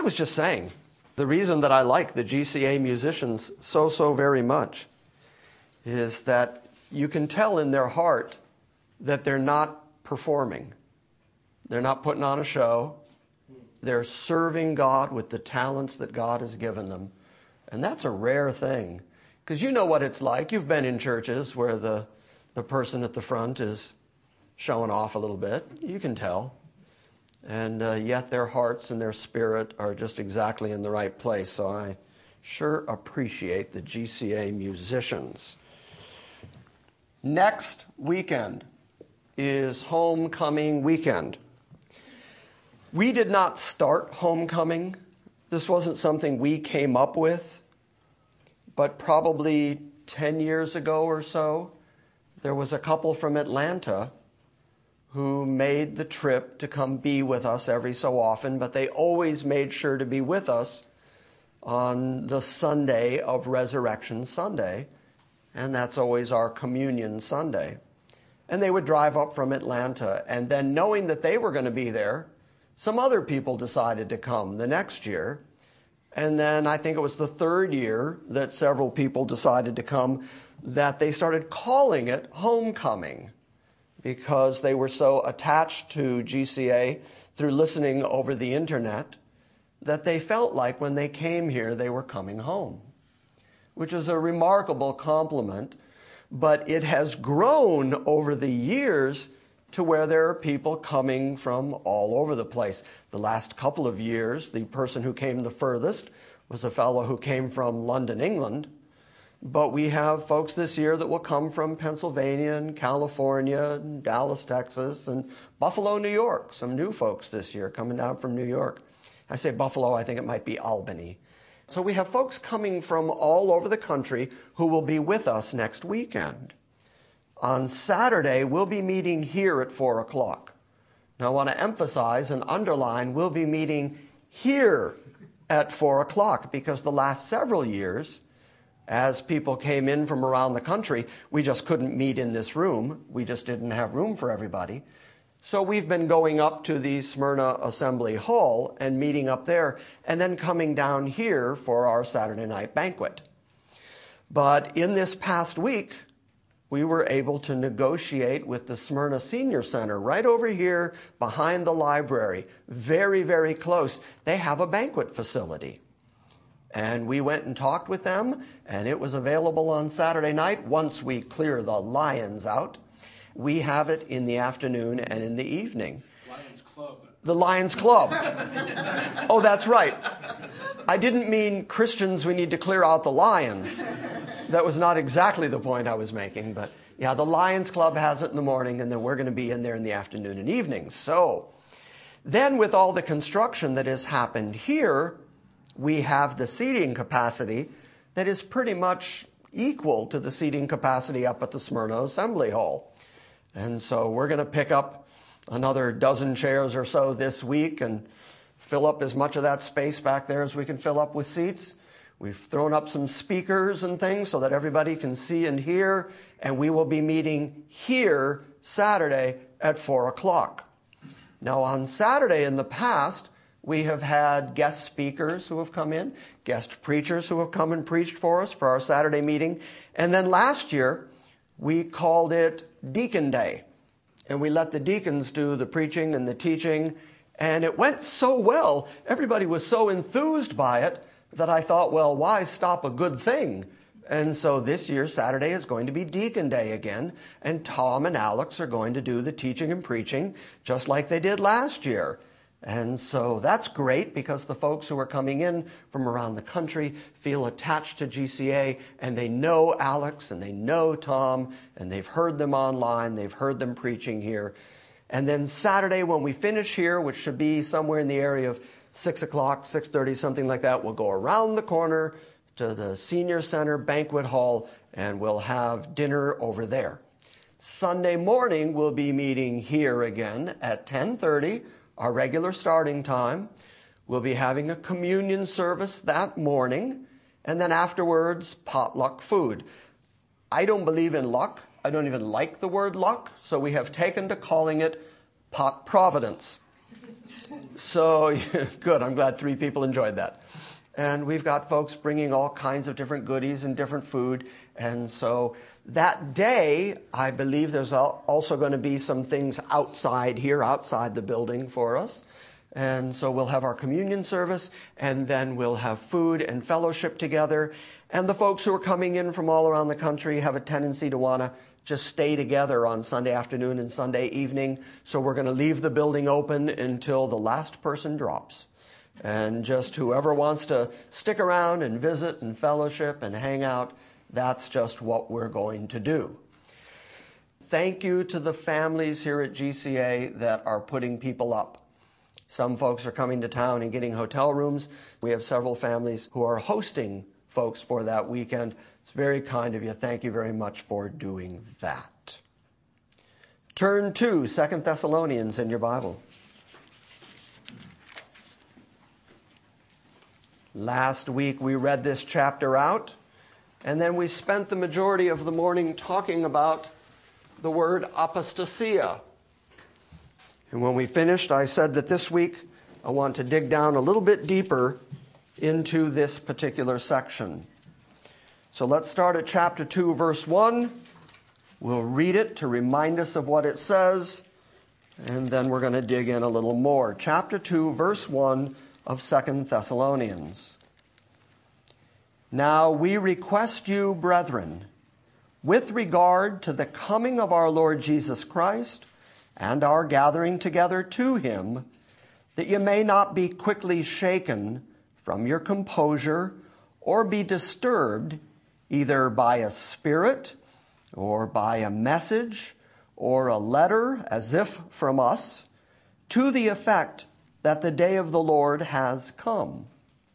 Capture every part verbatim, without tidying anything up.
was just saying, the reason that I like the G C A musicians so, so very much is that you can tell in their heart that they're not performing. They're not putting on a show. They're serving God with the talents that God has given them. And that's a rare thing. Because you know what it's like. You've been in churches where the, the person at the front is showing off a little bit. You can tell. And uh, yet their hearts and their spirit are just exactly in the right place. So I sure appreciate the G C A musicians. Next weekend is homecoming weekend. We did not start homecoming. This wasn't something we came up with. But probably ten years ago or so, there was a couple from Atlanta who made the trip to come be with us every so often, but they always made sure to be with us on the Sunday of Resurrection Sunday, and that's always our communion Sunday. And they would drive up from Atlanta, and then knowing that they were going to be there, some other people decided to come the next year. And then I think it was the third year that several people decided to come, that they started calling it homecoming because they were so attached to G C A through listening over the internet that they felt like when they came here they were coming home, which is a remarkable compliment. But it has grown over the years to where there are people coming from all over the place. The last couple of years, the person who came the furthest was a fellow who came from London, England. But we have folks this year that will come from Pennsylvania and California and Dallas, Texas, and Buffalo, New York. Some new folks this year coming down from New York. I say Buffalo, I think it might be Albany. So we have folks coming from all over the country who will be with us next weekend. On Saturday, we'll be meeting here at four o'clock. Now, I want to emphasize and underline, we'll be meeting here at four o'clock because the last several years, as people came in from around the country, we just couldn't meet in this room. We just didn't have room for everybody. So we've been going up to the Smyrna Assembly Hall and meeting up there, and then coming down here for our Saturday night banquet. But in this past week, we were able to negotiate with the Smyrna Senior Center right over here behind the library, very, very close. They have a banquet facility. And we went and talked with them, and it was available on Saturday night once we clear the lions out. We have it in the afternoon and in the evening. Lions Club. The Lions Club. Oh, that's right. I didn't mean Christians, we need to clear out the lions. That was not exactly the point I was making. But yeah, the Lions Club has it in the morning, and then we're going to be in there in the afternoon and evening. So then with all the construction that has happened here, we have the seating capacity that is pretty much equal to the seating capacity up at the Smyrna Assembly Hall. And so we're going to pick up another dozen chairs or so this week and fill up as much of that space back there as we can fill up with seats. We've thrown up some speakers and things so that everybody can see and hear, and we will be meeting here Saturday at four o'clock. Now, on Saturday in the past, we have had guest speakers who have come in, guest preachers who have come and preached for us for our Saturday meeting. And then last year, we called it Deacon Day. And we let the deacons do the preaching and the teaching. And it went so well, everybody was so enthused by it, that I thought, well, why stop a good thing? And so this year, Saturday is going to be Deacon Day again. And Tom and Alex are going to do the teaching and preaching, just like they did last year. And so that's great because the folks who are coming in from around the country feel attached to G C A, and they know Alex and they know Tom, and they've heard them online, they've heard them preaching here. And then Saturday when we finish here, which should be somewhere in the area of six o'clock, six thirty, something like that, we'll go around the corner to the Senior Center Banquet Hall, and we'll have dinner over there. Sunday morning, we'll be meeting here again at ten thirty, our regular starting time. We'll be having a communion service that morning, and then afterwards, potluck food. I don't believe in luck. I don't even like the word luck, so we have taken to calling it pot providence. So, good, I'm glad three people enjoyed that. And we've got folks bringing all kinds of different goodies and different food. And so that day, I believe there's also going to be some things outside here, outside the building for us. And so we'll have our communion service, and then we'll have food and fellowship together. And the folks who are coming in from all around the country have a tendency to want to just stay together on Sunday afternoon and Sunday evening. So we're going to leave the building open until the last person drops. And just whoever wants to stick around and visit and fellowship and hang out, that's just what we're going to do. Thank you to the families here at G C A that are putting people up. Some folks are coming to town and getting hotel rooms. We have several families who are hosting folks for that weekend. It's very kind of you. Thank you very much for doing that. Turn to Second Thessalonians in your Bible. Last week we read this chapter out, and then we spent the majority of the morning talking about the word apostasia. And when we finished, I said that this week I want to dig down a little bit deeper into this particular section. So let's start at chapter two, verse one. We'll read it to remind us of what it says, and then we're going to dig in a little more. Chapter two, verse one of Second Thessalonians. Now we request you, brethren, with regard to the coming of our Lord Jesus Christ and our gathering together to him, that you may not be quickly shaken from your composure or be disturbed either by a spirit or by a message or a letter as if from us, to the effect that the day of the Lord has come.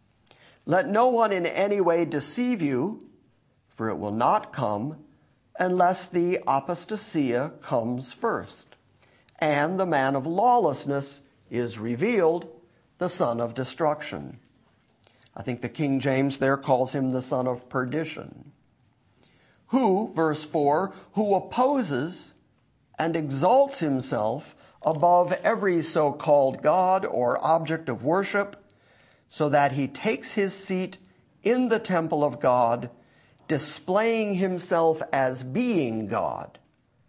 Let no one in any way deceive you, for it will not come unless the apostasia comes first, and the man of lawlessness is revealed, the son of destruction. I think the King James there calls him the son of perdition. Who, verse four, who opposes and exalts himself above every so-called God or object of worship, so that he takes his seat in the temple of God, displaying himself as being God.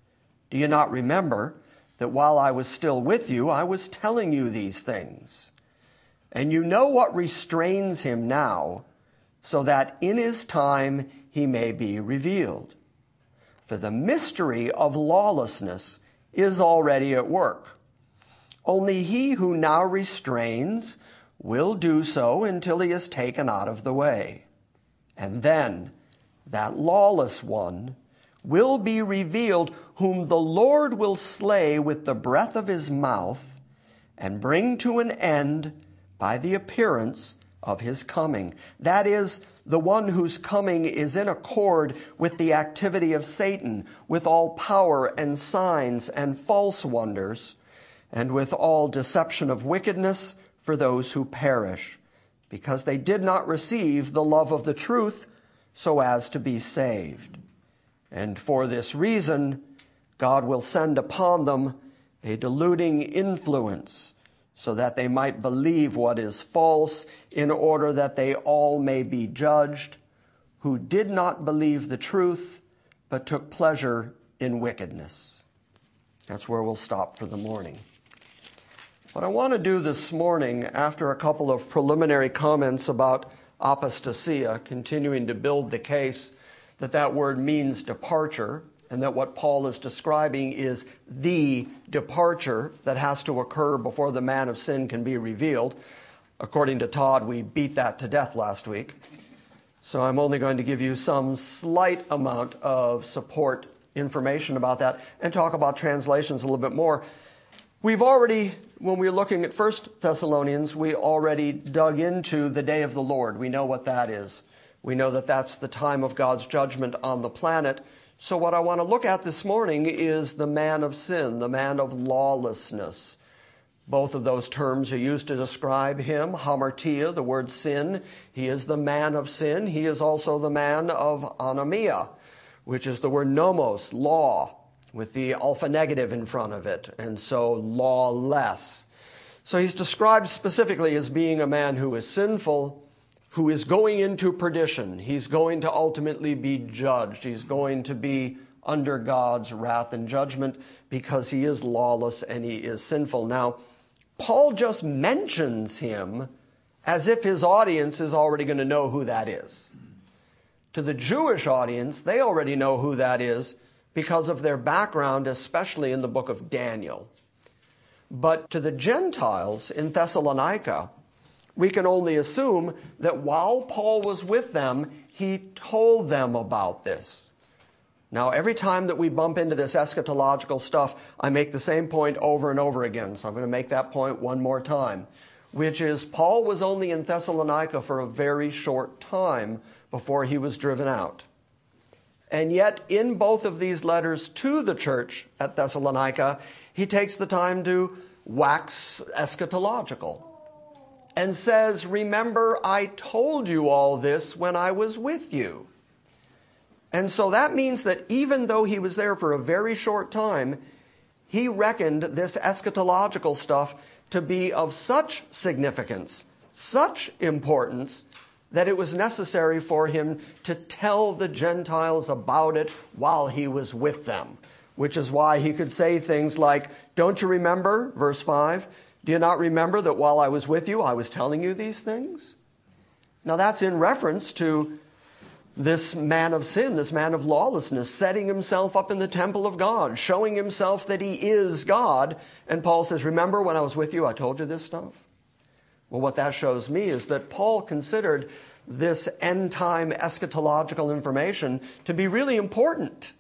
Do you not remember that while I was still with you, I was telling you these things? And you know what restrains him now, so that in his time he may be revealed. For the mystery of lawlessness is already at work. Only he who now restrains will do so until he is taken out of the way. And then that lawless one will be revealed, whom the Lord will slay with the breath of his mouth and bring to an end by the appearance of his coming. That is, the one whose coming is in accord with the activity of Satan, with all power and signs and false wonders, and with all deception of wickedness for those who perish, because they did not receive the love of the truth so as to be saved. And for this reason, God will send upon them a deluding influence, so that they might believe what is false, in order that they all may be judged, who did not believe the truth, but took pleasure in wickedness. That's where we'll stop for the morning. What I want to do this morning, after a couple of preliminary comments about apostasia, continuing to build the case that that word means departure, and that what Paul is describing is the departure that has to occur before the man of sin can be revealed. According to Todd, we beat that to death last week. So I'm only going to give you some slight amount of support information about that and talk about translations a little bit more. We've already, when we were looking at First Thessalonians, we already dug into the day of the Lord. We know what that is. We know that that's the time of God's judgment on the planet. So what I want to look at this morning is the man of sin, the man of lawlessness. Both of those terms are used to describe him. Hamartia, the word sin, he is the man of sin. He is also the man of anomia, which is the word nomos, law, with the alpha negative in front of it, and so lawless. So he's described specifically as being a man who is sinful, who is going into perdition. He's going to ultimately be judged. He's going to be under God's wrath and judgment because he is lawless and he is sinful. Now, Paul just mentions him as if his audience is already going to know who that is. To the Jewish audience, they already know who that is because of their background, especially in the book of Daniel. But to the Gentiles in Thessalonica, we can only assume that while Paul was with them, he told them about this. Now, every time that we bump into this eschatological stuff, I make the same point over and over again. So I'm going to make that point one more time, which is Paul was only in Thessalonica for a very short time before he was driven out. And yet, in both of these letters to the church at Thessalonica, he takes the time to wax eschatological and says, remember, I told you all this when I was with you. And so that means that even though he was there for a very short time, he reckoned this eschatological stuff to be of such significance, such importance, that it was necessary for him to tell the Gentiles about it while he was with them, which is why he could say things like, don't you remember, verse five, do you not remember that while I was with you, I was telling you these things? Now that's in reference to this man of sin, this man of lawlessness, setting himself up in the temple of God, showing himself that he is God. And Paul says, remember when I was with you, I told you this stuff? Well, what that shows me is that Paul considered this end-time eschatological information to be really important.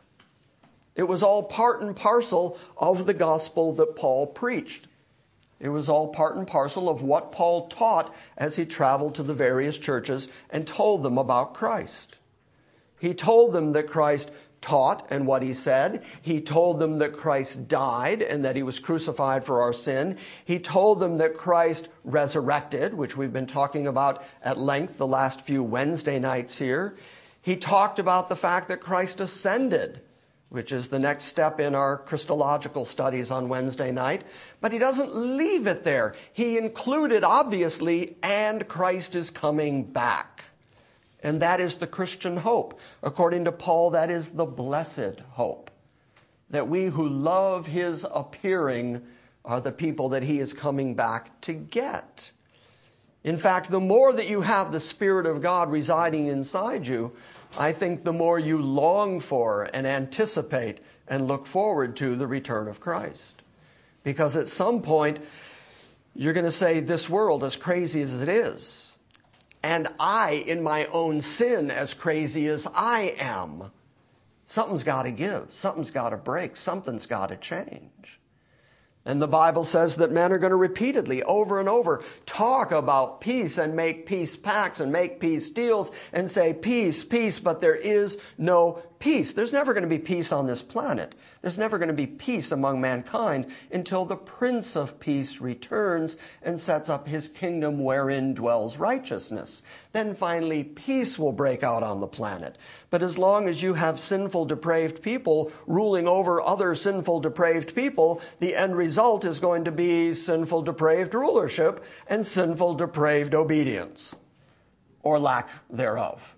It was all part and parcel of the gospel that Paul preached. It was all part and parcel of what Paul taught as he traveled to the various churches and told them about Christ. He told them that Christ taught and what he said. He told them that Christ died and that he was crucified for our sin. He told them that Christ resurrected, which we've been talking about at length the last few Wednesday nights here. He talked about the fact that Christ ascended, which is the next step in our Christological studies on Wednesday night. But he doesn't leave it there. He included, obviously, and Christ is coming back. And that is the Christian hope. According to Paul, that is the blessed hope. That we who love his appearing are the people that he is coming back to get. In fact, the more that you have the Spirit of God residing inside you, I think the more you long for and anticipate and look forward to the return of Christ. Because at some point, you're going to say, this world, as crazy as it is, and I, in my own sin, as crazy as I am, something's got to give, something's got to break, something's got to change. And the Bible says that men are going to repeatedly, over and over, talk about peace and make peace pacts and make peace deals and say peace, peace, but there is no peace. There's never going to be peace on this planet. There's never going to be peace among mankind until the Prince of Peace returns and sets up his kingdom wherein dwells righteousness. Then finally, peace will break out on the planet. But as long as you have sinful, depraved people ruling over other sinful, depraved people, the end result is going to be sinful, depraved rulership and sinful, depraved obedience, or lack thereof.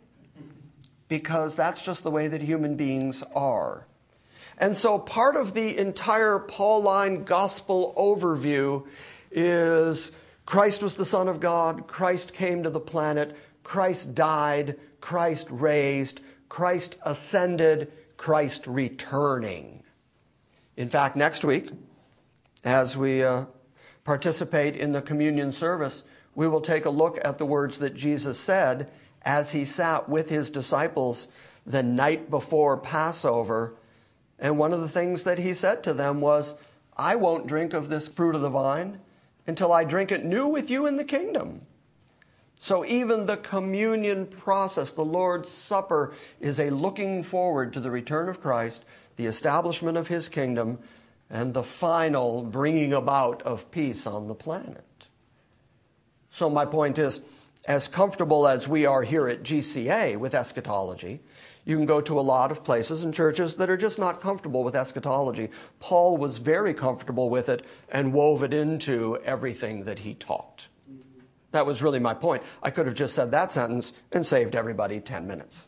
Because that's just the way that human beings are. And so part of the entire Pauline gospel overview is Christ was the Son of God, Christ came to the planet, Christ died, Christ raised, Christ ascended, Christ returning. In fact, next week, as we uh, participate in the communion service, we will take a look at the words that Jesus said as he sat with his disciples the night before Passover. And one of the things that he said to them was, I won't drink of this fruit of the vine until I drink it new with you in the kingdom. So even the communion process, the Lord's Supper, is a looking forward to the return of Christ, the establishment of his kingdom, and the final bringing about of peace on the planet. So my point is, As comfortable as we are here at G C A with eschatology, you can go to a lot of places and churches that are just not comfortable with eschatology. Paul was very comfortable with it and wove it into everything that he taught. That was really my point. I could have just said that sentence and saved everybody ten minutes.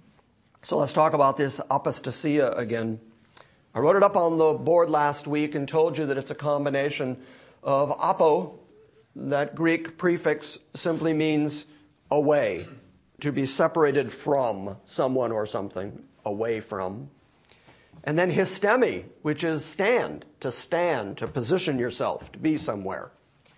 So let's talk about this apostasia again. I wrote it up on the board last week and told you that it's a combination of apo. That Greek prefix simply means away, to be separated from someone or something, away from. And then histemi, which is stand, to stand, to position yourself, to be somewhere.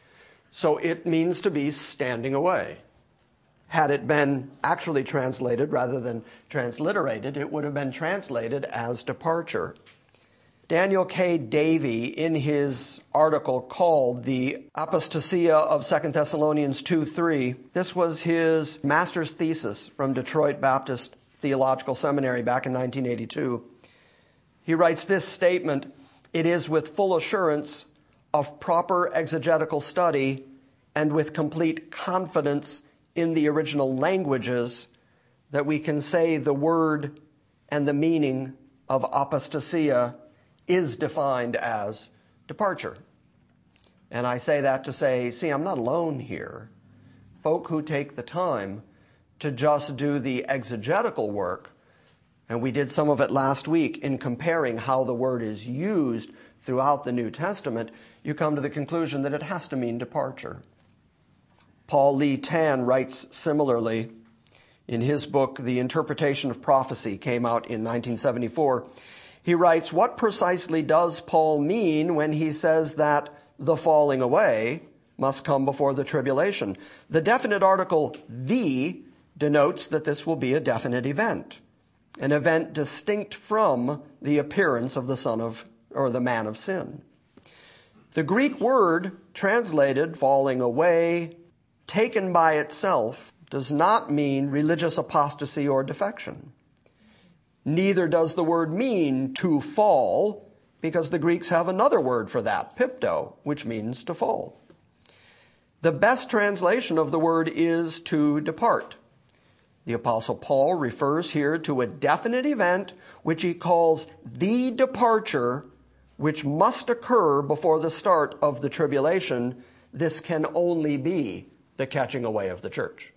So it means to be standing away. Had it been actually translated rather than transliterated, it would have been translated as departure. Daniel K. Davy, in his article called The Apostasia of Second Thessalonians two three, this was his master's thesis from Detroit Baptist Theological Seminary back in nineteen eighty-two. He writes this statement, "It is with full assurance of proper exegetical study and with complete confidence in the original languages that we can say the word and the meaning of apostasia is defined as departure." And I say that to say, see, I'm not alone here. Folk who take the time to just do the exegetical work, and we did some of it last week in comparing how the word is used throughout the New Testament, you come to the conclusion that it has to mean departure. Paul Lee Tan writes similarly in his book, The Interpretation of Prophecy, came out in nineteen seventy-four. He writes, "What precisely does Paul mean when he says that the falling away must come before the tribulation?" The definite article "the" denotes that this will be a definite event, an event distinct from the appearance of the son of, or the man of sin. The Greek word translated falling away, taken by itself, does not mean religious apostasy or defection. Neither does the word mean to fall, because the Greeks have another word for that, pipto, which means to fall. The best translation of the word is to depart. The Apostle Paul refers here to a definite event which he calls the departure, which must occur before the start of the tribulation. This can only be the catching away of the church.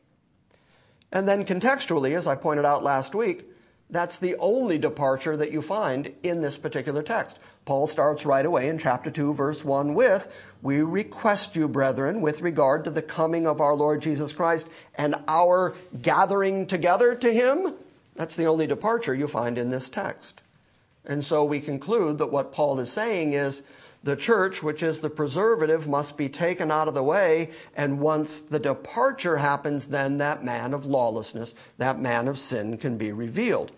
And then contextually, as I pointed out last week, that's the only departure that you find in this particular text. Paul starts right away in chapter two, verse one with, "We request you, brethren, with regard to the coming of our Lord Jesus Christ and our gathering together to him." That's the only departure you find in this text. And so we conclude that what Paul is saying is the church, which is the preservative, must be taken out of the way. And once the departure happens, then that man of lawlessness, that man of sin can be revealed.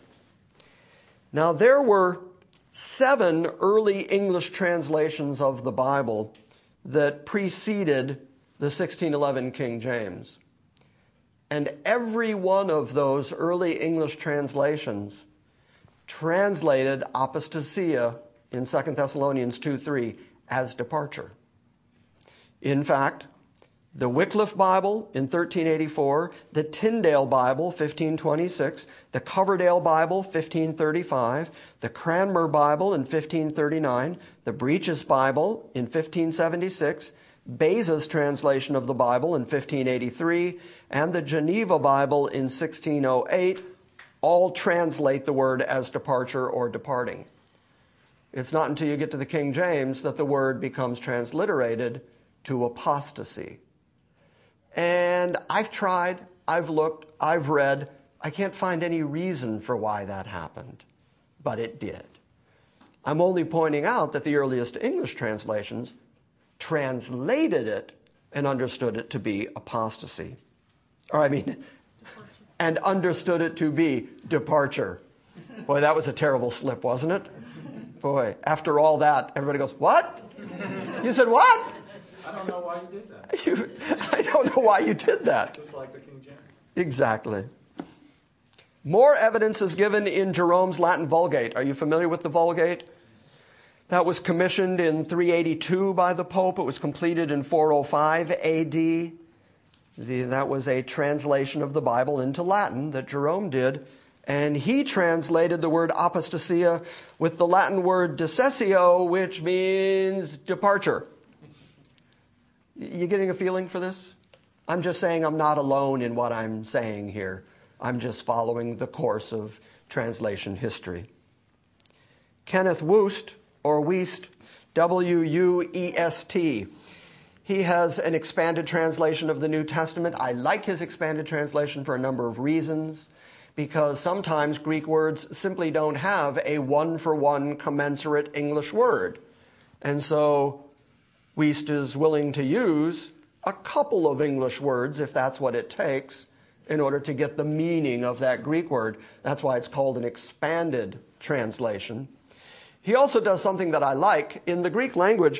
Now, there were seven early English translations of the Bible that preceded the sixteen eleven King James. And every one of those early English translations translated apostasia in Second Thessalonians two three as departure. In fact, the Wycliffe Bible in thirteen eighty-four, the Tyndale Bible fifteen twenty-six, the Coverdale Bible fifteen thirty-five, the Cranmer Bible in fifteen thirty-nine, the Breeches Bible in fifteen seventy-six, Beza's translation of the Bible in fifteen eighty-three, and the Geneva Bible in sixteen oh eight all translate the word as departure or departing. It's not until you get to the King James that the word becomes transliterated to apostasy. And I've tried, I've looked, I've read. I can't find any reason for why that happened, but it did. I'm only pointing out that the earliest English translations translated it and understood it to be apostasy. Or I mean, and understood it to be departure. Boy, that was a terrible slip, wasn't it? Boy, after all that, everybody goes, "What? You said what?" I don't know why you did that. You, I don't know why you did that. Just like the King James. Exactly. More evidence is given in Jerome's Latin Vulgate. Are you familiar with the Vulgate? That was commissioned in three eighty-two by the Pope. It was completed in four oh five A D. The, that was a translation of the Bible into Latin that Jerome did, and he translated the word apostasia with the Latin word decessio, which means departure. You getting a feeling for this? I'm just saying I'm not alone in what I'm saying here. I'm just following the course of translation history. Kenneth Wuest, or Wuest, W U E S T. He has an expanded translation of the New Testament. I like his expanded translation for a number of reasons, because sometimes Greek words simply don't have a one-for-one commensurate English word. And so Wuest is willing to use a couple of English words, if that's what it takes, in order to get the meaning of that Greek word. That's why it's called an expanded translation. He also does something that I like. In the Greek language,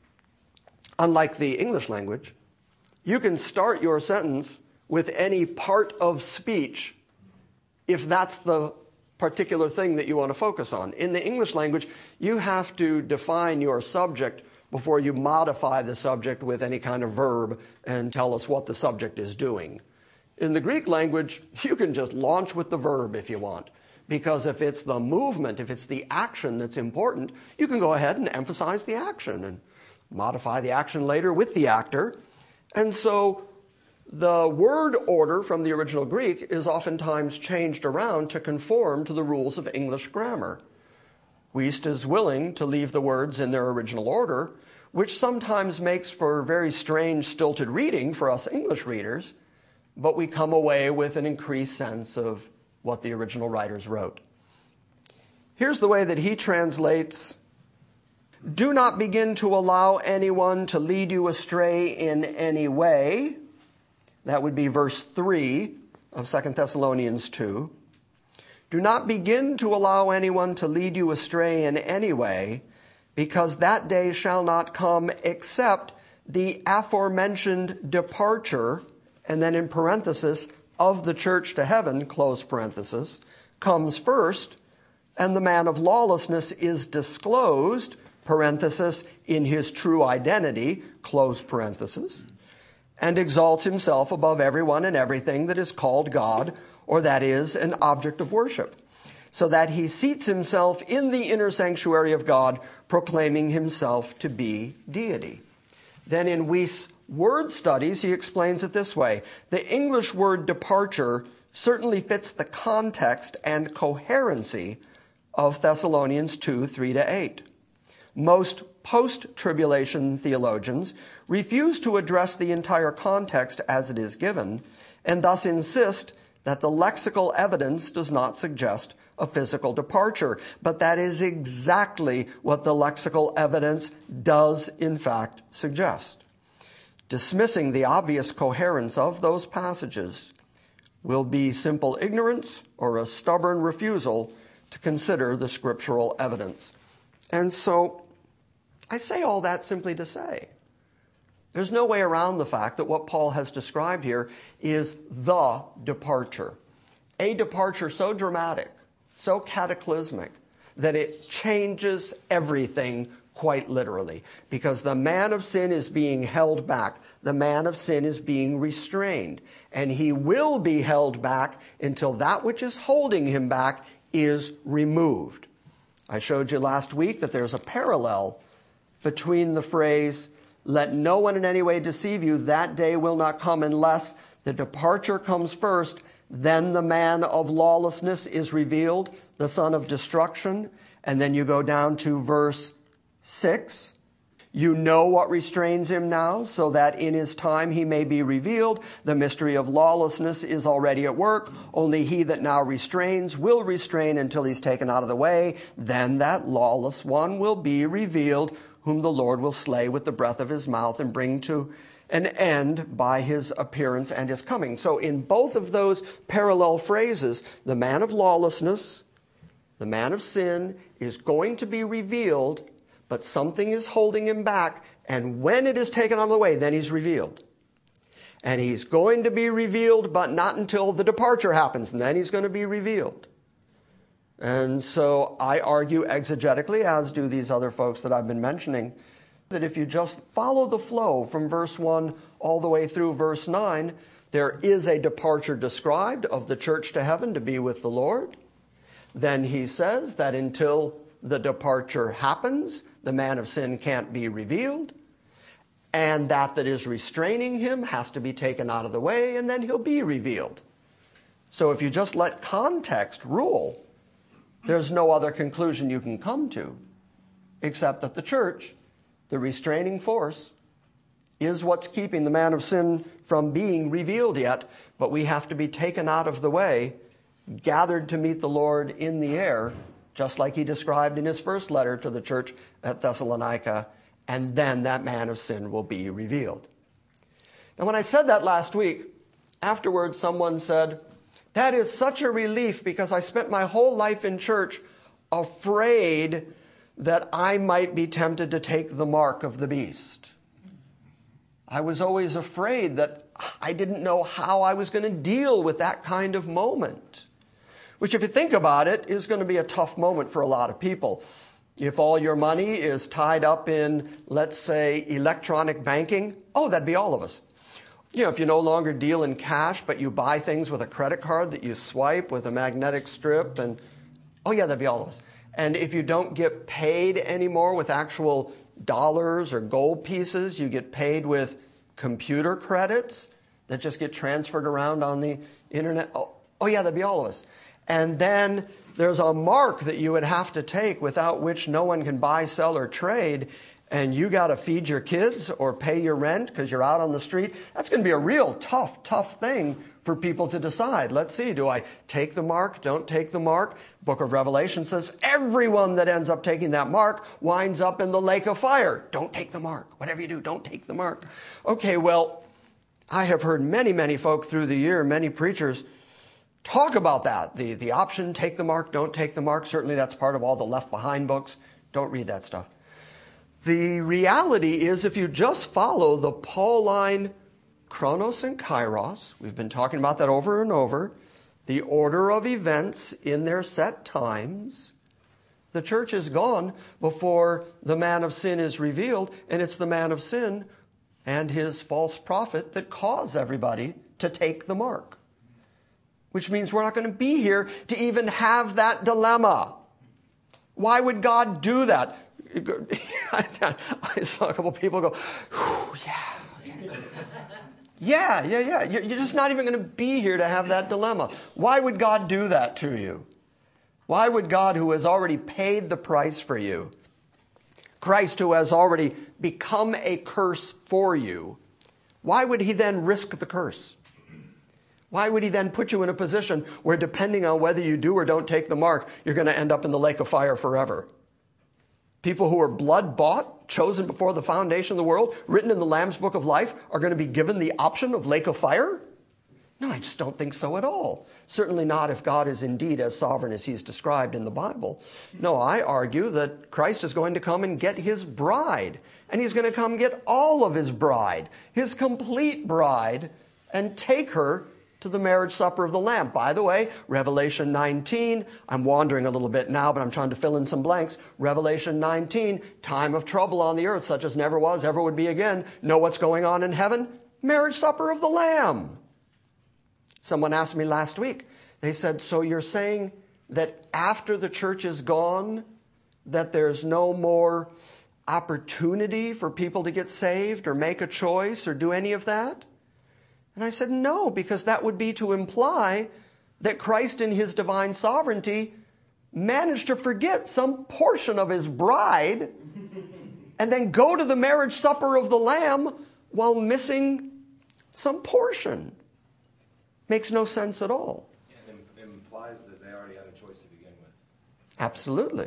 unlike the English language, you can start your sentence with any part of speech if that's the particular thing that you want to focus on. In the English language, you have to define your subject before you modify the subject with any kind of verb and tell us what the subject is doing. In the Greek language, you can just launch with the verb if you want, because if it's the movement, if it's the action that's important, you can go ahead and emphasize the action and modify the action later with the actor. And so the word order from the original Greek is oftentimes changed around to conform to the rules of English grammar. Wuest is willing to leave the words in their original order, which sometimes makes for very strange, stilted reading for us English readers, but we come away with an increased sense of what the original writers wrote. Here's the way that he translates: "Do not begin to allow anyone to lead you astray in any way." That would be verse three of Second Thessalonians two. "Do not begin to allow anyone to lead you astray in any way, because that day shall not come except the aforementioned departure," and then in parenthesis, "of the church to heaven," close parenthesis, "comes first, and the man of lawlessness is disclosed," parenthesis, "in his true identity," close parenthesis, "and exalts himself above everyone and everything that is called God, or that is an object of worship, so that he seats himself in the inner sanctuary of God, proclaiming himself to be deity." Then in Wuest's word studies, he explains it this way: the English word departure certainly fits the context and coherency of Thessalonians two, three to eight. Most post-tribulation theologians refuse to address the entire context as it is given, and thus insist that the lexical evidence does not suggest a physical departure. But that is exactly what the lexical evidence does, in fact, suggest. Dismissing the obvious coherence of those passages will be simple ignorance or a stubborn refusal to consider the scriptural evidence. And so I say all that simply to say there's no way around the fact that what Paul has described here is the departure. A departure so dramatic, so cataclysmic, that it changes everything quite literally. Because the man of sin is being held back. The man of sin is being restrained. And he will be held back until that which is holding him back is removed. I showed you last week that there's a parallel between the phrase, "Let no one in any way deceive you, that day will not come unless the departure comes first, then the man of lawlessness is revealed, the son of destruction." And then you go down to verse six. "You know what restrains him now, so that in his time he may be revealed. The mystery of lawlessness is already at work. Only he that now restrains will restrain until he's taken out of the way. Then that lawless one will be revealed, whom the Lord will slay with the breath of his mouth and bring to an end by his appearance and his coming." So in both of those parallel phrases, the man of lawlessness, the man of sin, is going to be revealed, but something is holding him back. And when it is taken out of the way, then he's revealed. And he's going to be revealed, but not until the departure happens. And then he's going to be revealed. And so I argue exegetically, as do these other folks that I've been mentioning, that if you just follow the flow from verse one all the way through verse nine, there is a departure described of the church to heaven to be with the Lord. Then he says that until the departure happens, the man of sin can't be revealed, and that that is restraining him has to be taken out of the way, and then he'll be revealed. So if you just let context rule, there's no other conclusion you can come to, except that the church, the restraining force, is what's keeping the man of sin from being revealed yet, but we have to be taken out of the way, gathered to meet the Lord in the air, just like he described in his first letter to the church at Thessalonica, and then that man of sin will be revealed. Now, when I said that last week, afterwards someone said, that is such a relief because I spent my whole life in church afraid that I might be tempted to take the mark of the beast. I was always afraid that I didn't know how I was going to deal with that kind of moment, which if you think about it is going to be a tough moment for a lot of people. If all your money is tied up in, let's say, electronic banking, oh, that'd be all of us. You know, if you no longer deal in cash, but you buy things with a credit card that you swipe with a magnetic strip, and oh yeah, that'd be all of us. And if you don't get paid anymore with actual dollars or gold pieces, you get paid with computer credits that just get transferred around on the internet. Oh, oh yeah, that'd be all of us. And then there's a mark that you would have to take without which no one can buy, sell, or trade. And you got to feed your kids or pay your rent because you're out on the street. That's going to be a real tough, tough thing for people to decide. Let's see, do I take the mark, don't take the mark? Book of Revelation says everyone that ends up taking that mark winds up in the lake of fire. Don't take the mark. Whatever you do, don't take the mark. Okay, well, I have heard many, many folk through the year, many preachers, talk about that. The, the option, take the mark, don't take the mark. Certainly that's part of all the Left Behind books. Don't read that stuff. The reality is if you just follow the Pauline Chronos and Kairos, we've been talking about that over and over, the order of events in their set times, the church is gone before the man of sin is revealed, and it's the man of sin and his false prophet that cause everybody to take the mark. Which means we're not going to be here to even have that dilemma. Why would God do that? I saw a couple people go, yeah, okay. yeah, yeah, yeah. You're just not even going to be here to have that dilemma. Why would God do that to you? Why would God, who has already paid the price for you, Christ who has already become a curse for you, why would he then risk the curse? Why would he then put you in a position where depending on whether you do or don't take the mark, you're going to end up in the lake of fire forever? People who are blood-bought, chosen before the foundation of the world, written in the Lamb's Book of Life, are going to be given the option of lake of fire? No, I just don't think so at all. Certainly not if God is indeed as sovereign as he's described in the Bible. No, I argue that Christ is going to come and get his bride. And he's going to come get all of his bride, his complete bride, and take her to the marriage supper of the Lamb. By the way, Revelation nineteen, I'm wandering a little bit now, but I'm trying to fill in some blanks. Revelation nineteen, time of trouble on the earth, such as never was, ever would be again. Know what's going on in heaven? Marriage supper of the Lamb. Someone asked me last week, they said, so you're saying that after the church is gone, that there's no more opportunity for people to get saved or make a choice or do any of that? And I said, no, because that would be to imply that Christ in his divine sovereignty managed to forget some portion of his bride and then go to the marriage supper of the Lamb while missing some portion. Makes no sense at all. And it implies that they already had a choice to begin with. Absolutely.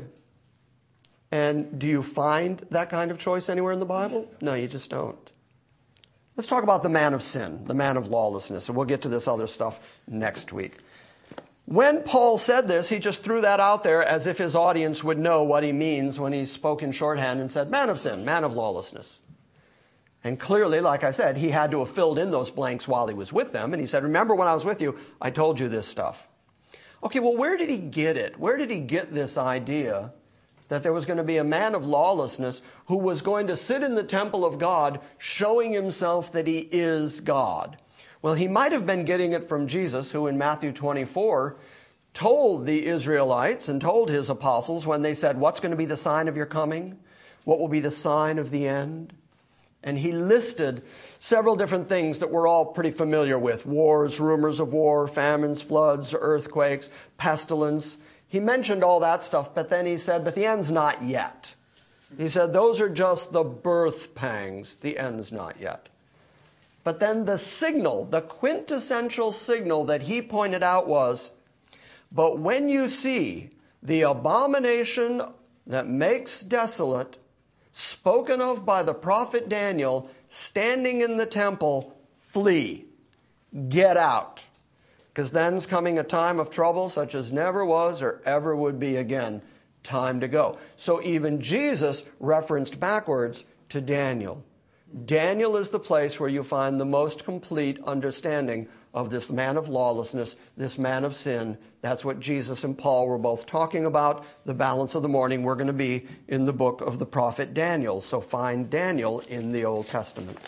And do you find that kind of choice anywhere in the Bible? No, you just don't. Let's talk about the man of sin, the man of lawlessness, and we'll get to this other stuff next week. When Paul said this, he just threw that out there as if his audience would know what he means when he spoke in shorthand and said, man of sin, man of lawlessness. And clearly, like I said, he had to have filled in those blanks while he was with them. And he said, remember when I was with you, I told you this stuff. Okay, well, where did he get it? Where did he get this idea that there was going to be a man of lawlessness who was going to sit in the temple of God showing himself that he is God. Well, he might have been getting it from Jesus, who in Matthew twenty-four told the Israelites and told his apostles when they said, what's going to be the sign of your coming? What will be the sign of the end? And he listed several different things that we're all pretty familiar with. Wars, rumors of war, famines, floods, earthquakes, pestilence. He mentioned all that stuff, but then he said, but the end's not yet. He said, those are just the birth pangs. The end's not yet. But then the signal, the quintessential signal that he pointed out was, but when you see the abomination that makes desolate, spoken of by the prophet Daniel, standing in the temple, flee, get out. Because then's coming a time of trouble such as never was or ever would be again. Time to go. So even Jesus referenced backwards to Daniel. Daniel is the place where you find the most complete understanding of this man of lawlessness, this man of sin. That's what Jesus and Paul were both talking about. The balance of the morning we're going to be in the book of the prophet Daniel. So find Daniel in the Old Testament.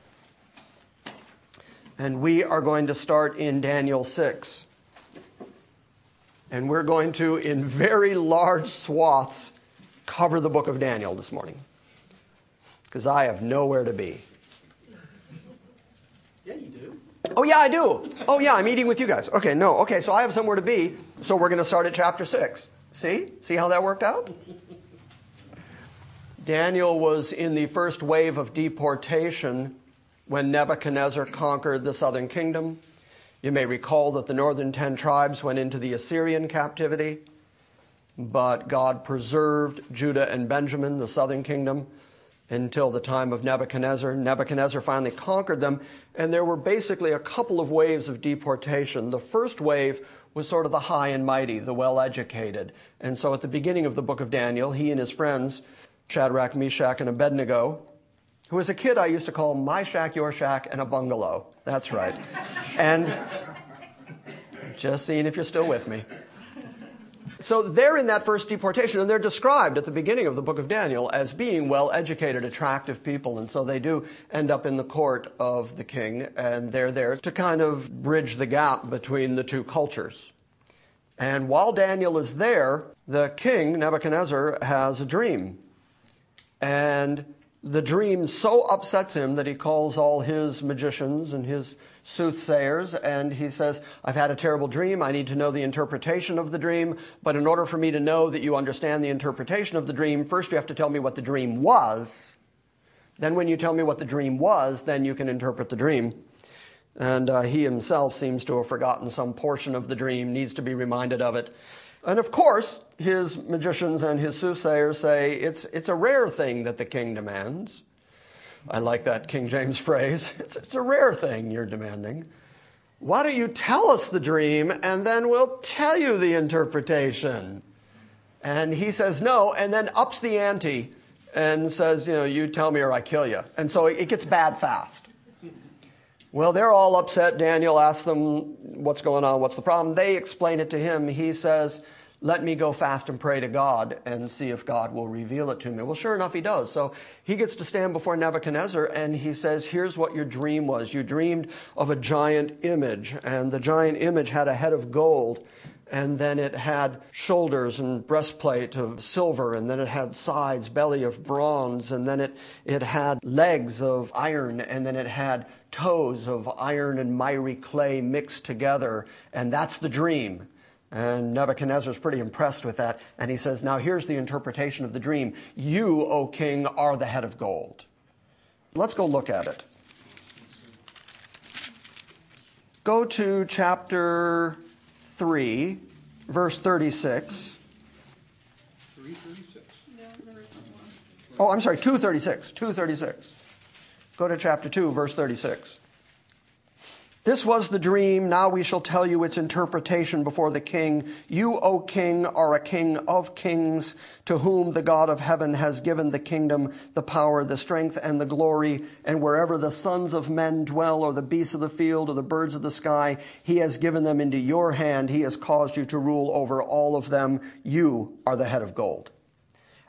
And we are going to start in Daniel six. And we're going to, in very large swaths, cover the book of Daniel this morning. Because I have nowhere to be. Yeah, you do. Oh, yeah, I do. Oh, yeah, I'm eating with you guys. Okay, no. Okay, so I have somewhere to be. So we're going to start at chapter six. See? See how that worked out? Daniel was in the first wave of deportation when Nebuchadnezzar conquered the southern kingdom. You may recall that the northern ten tribes went into the Assyrian captivity, but God preserved Judah and Benjamin, the southern kingdom, until the time of Nebuchadnezzar. Nebuchadnezzar finally conquered them, and there were basically a couple of waves of deportation. The first wave was sort of the high and mighty, the well-educated. And so at the beginning of the book of Daniel, he and his friends, Shadrach, Meshach, and Abednego, who as a kid I used to call my shack, your shack, and a bungalow. That's right. And just seeing if you're still with me. So they're in that first deportation, and they're described at the beginning of the book of Daniel as being well-educated, attractive people. And so they do end up in the court of the king, and they're there to kind of bridge the gap between the two cultures. And while Daniel is there, the king, Nebuchadnezzar, has a dream. And the dream so upsets him that he calls all his magicians and his soothsayers, and he says, I've had a terrible dream. I need to know the interpretation of the dream. But in order for me to know that you understand the interpretation of the dream, first you have to tell me what the dream was. Then when you tell me what the dream was, then you can interpret the dream. And uh, he himself seems to have forgotten some portion of the dream, needs to be reminded of it. And of course, his magicians and his soothsayers say, it's, it's a rare thing that the king demands. I like that King James phrase. It's, it's a rare thing you're demanding. Why don't you tell us the dream, and then we'll tell you the interpretation? And he says no, and then ups the ante and says, you know, you tell me or I kill you. And so it gets bad fast. Well, they're all upset. Daniel asks them, what's going on? What's the problem? They explain it to him. He says, let me go fast and pray to God and see if God will reveal it to me. Well, sure enough, he does. So he gets to stand before Nebuchadnezzar, and he says, here's what your dream was. You dreamed of a giant image, and the giant image had a head of gold, and then it had shoulders and breastplate of silver, and then it had sides, belly of bronze, and then it, it had legs of iron, and then it had toes of iron and miry clay mixed together, and that's the dream. And Nebuchadnezzar's pretty impressed with that, and he says, now here's the interpretation of the dream. You, O king, are the head of gold. Let's go look at it. Go to chapter three, verse thirty-six. three thirty-six. Yeah, there isn't one. Oh, I'm sorry, two thirty-six. two thirty-six. Go to chapter two, verse thirty-six. This was the dream. Now we shall tell you its interpretation before the king. You, O king, are a king of kings, to whom the God of heaven has given the kingdom, the power, the strength, and the glory. And wherever the sons of men dwell, or the beasts of the field, or the birds of the sky, he has given them into your hand. He has caused you to rule over all of them. You are the head of gold.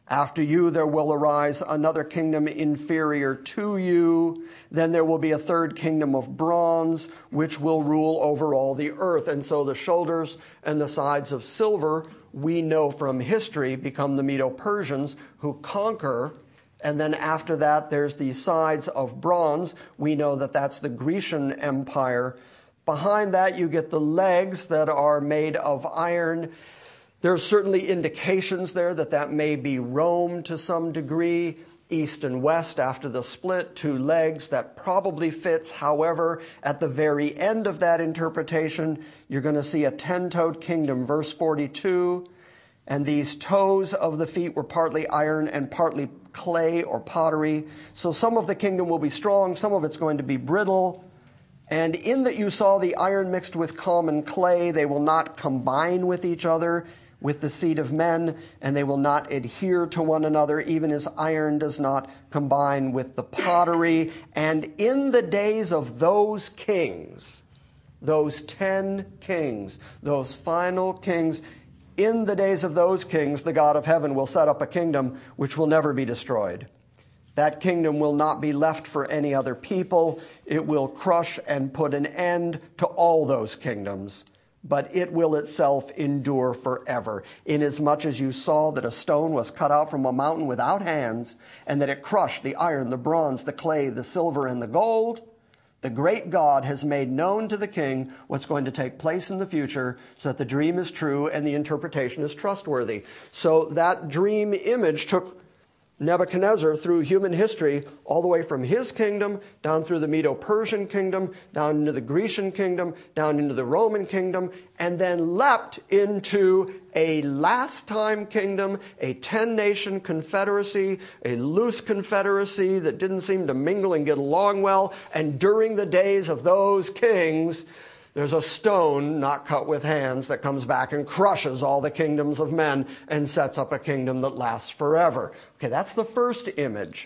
After you there will arise another kingdom inferior to you. Then there will be a third kingdom of bronze, which will rule over all the earth. And so the shoulders and the sides of silver, we know from history, become the Medo-Persians who conquer. And then after that, there's the sides of bronze. We know that that's the Grecian Empire. Behind that, you get the legs that are made of iron. There's certainly indications there that that may be Rome to some degree, east and west after the split, two legs. That probably fits. However, at the very end of that interpretation, you're going to see a ten-toed kingdom, verse forty-two. And these toes of the feet were partly iron and partly clay or pottery. So some of the kingdom will be strong, some of it's going to be brittle. And in that you saw the iron mixed with common clay, they will not combine with each other, with the seed of men, and they will not adhere to one another, even as iron does not combine with the pottery. And in the days of those kings, those ten kings, those final kings, in the days of those kings, the God of heaven will set up a kingdom which will never be destroyed. That kingdom will not be left for any other people. It will crush and put an end to all those kingdoms, but it will itself endure forever. Inasmuch as you saw that a stone was cut out from a mountain without hands, and that it crushed the iron, the bronze, the clay, the silver, and the gold, the great God has made known to the king what's going to take place in the future, so that the dream is true and the interpretation is trustworthy. So that dream image took Nebuchadnezzar through human history, all the way from his kingdom, down through the Medo-Persian kingdom, down into the Grecian kingdom, down into the Roman kingdom, and then leapt into a last-time kingdom, a ten-nation confederacy, a loose confederacy that didn't seem to mingle and get along well. And during the days of those kings, there's a stone not cut with hands that comes back and crushes all the kingdoms of men and sets up a kingdom that lasts forever. Okay, that's the first image.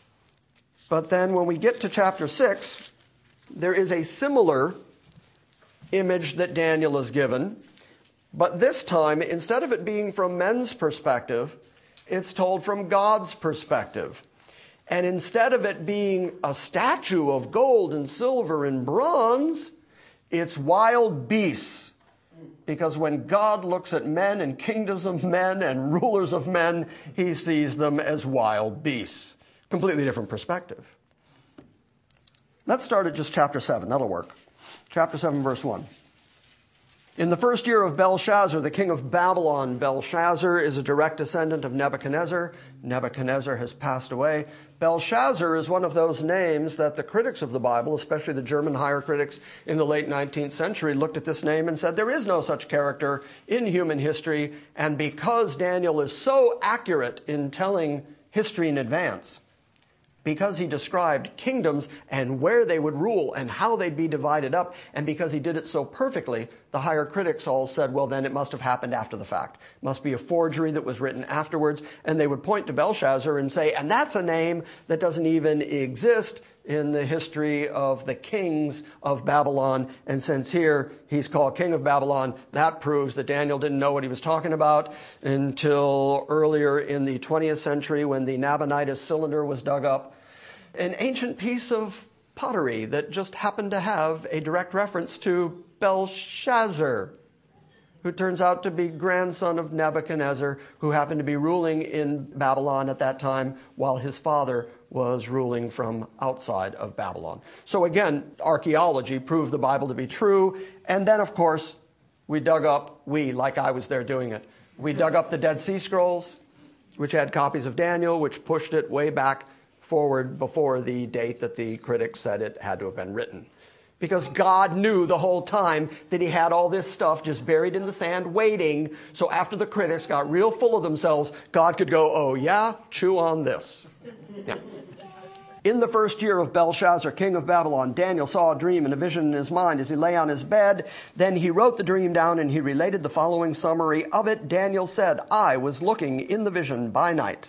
But then when we get to chapter six, there is a similar image that Daniel is given. But this time, instead of it being from men's perspective, it's told from God's perspective. And instead of it being a statue of gold and silver and bronze, it's wild beasts, because when God looks at men and kingdoms of men and rulers of men, he sees them as wild beasts. Completely different perspective. Let's start at just chapter seven. That'll work. Chapter seven, verse one. In the first year of Belshazzar, the king of Babylon, Belshazzar is a direct descendant of Nebuchadnezzar. Nebuchadnezzar has passed away. Belshazzar is one of those names that the critics of the Bible, especially the German higher critics in the late nineteenth century, looked at this name and said, there is no such character in human history. And because Daniel is so accurate in telling history in advance, because he described kingdoms and where they would rule and how they'd be divided up, and because he did it so perfectly, the higher critics all said, well, then it must have happened after the fact. It must be a forgery that was written afterwards. And they would point to Belshazzar and say, and that's a name that doesn't even exist in the history of the kings of Babylon. And since here he's called king of Babylon, that proves that Daniel didn't know what he was talking about until earlier in the twentieth century when the Nabonidus cylinder was dug up. An ancient piece of pottery that just happened to have a direct reference to Belshazzar, who turns out to be grandson of Nebuchadnezzar, who happened to be ruling in Babylon at that time while his father was ruling from outside of Babylon. So again, archaeology proved the Bible to be true. And then, of course, we dug up, we, like I was there doing it, we dug up the Dead Sea Scrolls, which had copies of Daniel, which pushed it way back forward before the date that the critics said it had to have been written. Because God knew the whole time that he had all this stuff just buried in the sand waiting, so after the critics got real full of themselves, God could go, oh yeah, chew on this. Yeah. In the first year of Belshazzar, king of Babylon, Daniel saw a dream and a vision in his mind as he lay on his bed. Then he wrote the dream down and he related the following summary of it. Daniel said, I was looking in the vision by night.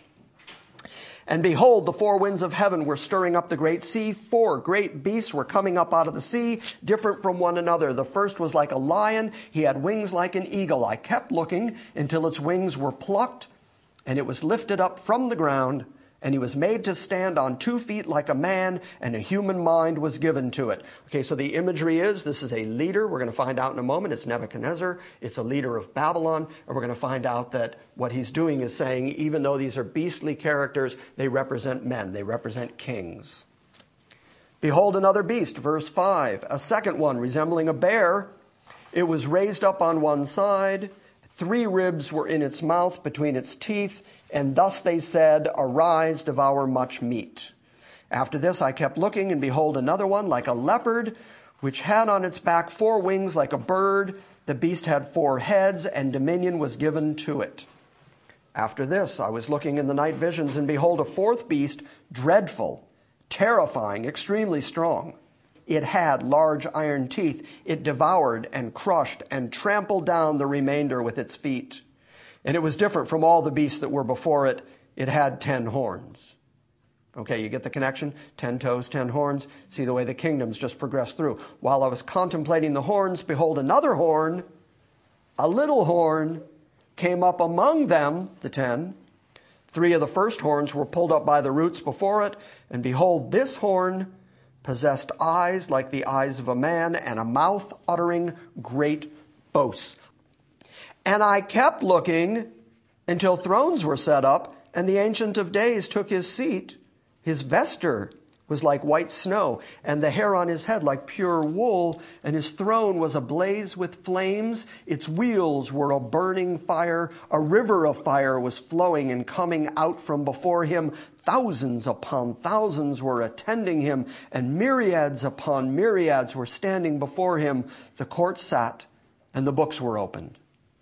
And behold, the four winds of heaven were stirring up the great sea. Four great beasts were coming up out of the sea, different from one another. The first was like a lion. He had wings like an eagle. I kept looking until its wings were plucked. and it was lifted up from the ground, and he was made to stand on two feet like a man, and a human mind was given to it. Okay, so the imagery is, this is a leader. We're going to find out in a moment. It's Nebuchadnezzar. It's a leader of Babylon. And we're going to find out that what he's doing is saying, even though these are beastly characters, they represent men. They represent kings. Behold another beast, verse five. A second one, resembling a bear. It was raised up on one side. Three ribs were in its mouth between its teeth, and thus they said, Arise, devour much meat. After this I kept looking, and behold another one, like a leopard, which had on its back four wings like a bird. The beast had four heads, and dominion was given to it. After this I was looking in the night visions, and behold a fourth beast, dreadful, terrifying, extremely strong. It had large iron teeth. It devoured and crushed and trampled down the remainder with its feet. And it was different from all the beasts that were before it. It had ten horns. Okay, you get the connection? Ten toes, ten horns. See the way the kingdoms just progress through. While I was contemplating the horns, behold, another horn, a little horn, came up among them, the ten. Three of the first horns were pulled up by the roots before it. And behold, this horn possessed eyes like the eyes of a man, and a mouth uttering great boasts. And I kept looking until thrones were set up, and the Ancient of Days took his seat. His vesture was like white snow, and the hair on his head like pure wool, and his throne was ablaze with flames. Its wheels were a burning fire. A river of fire was flowing and coming out from before him. Thousands upon thousands were attending him, and myriads upon myriads were standing before him. The court sat, and the books were opened.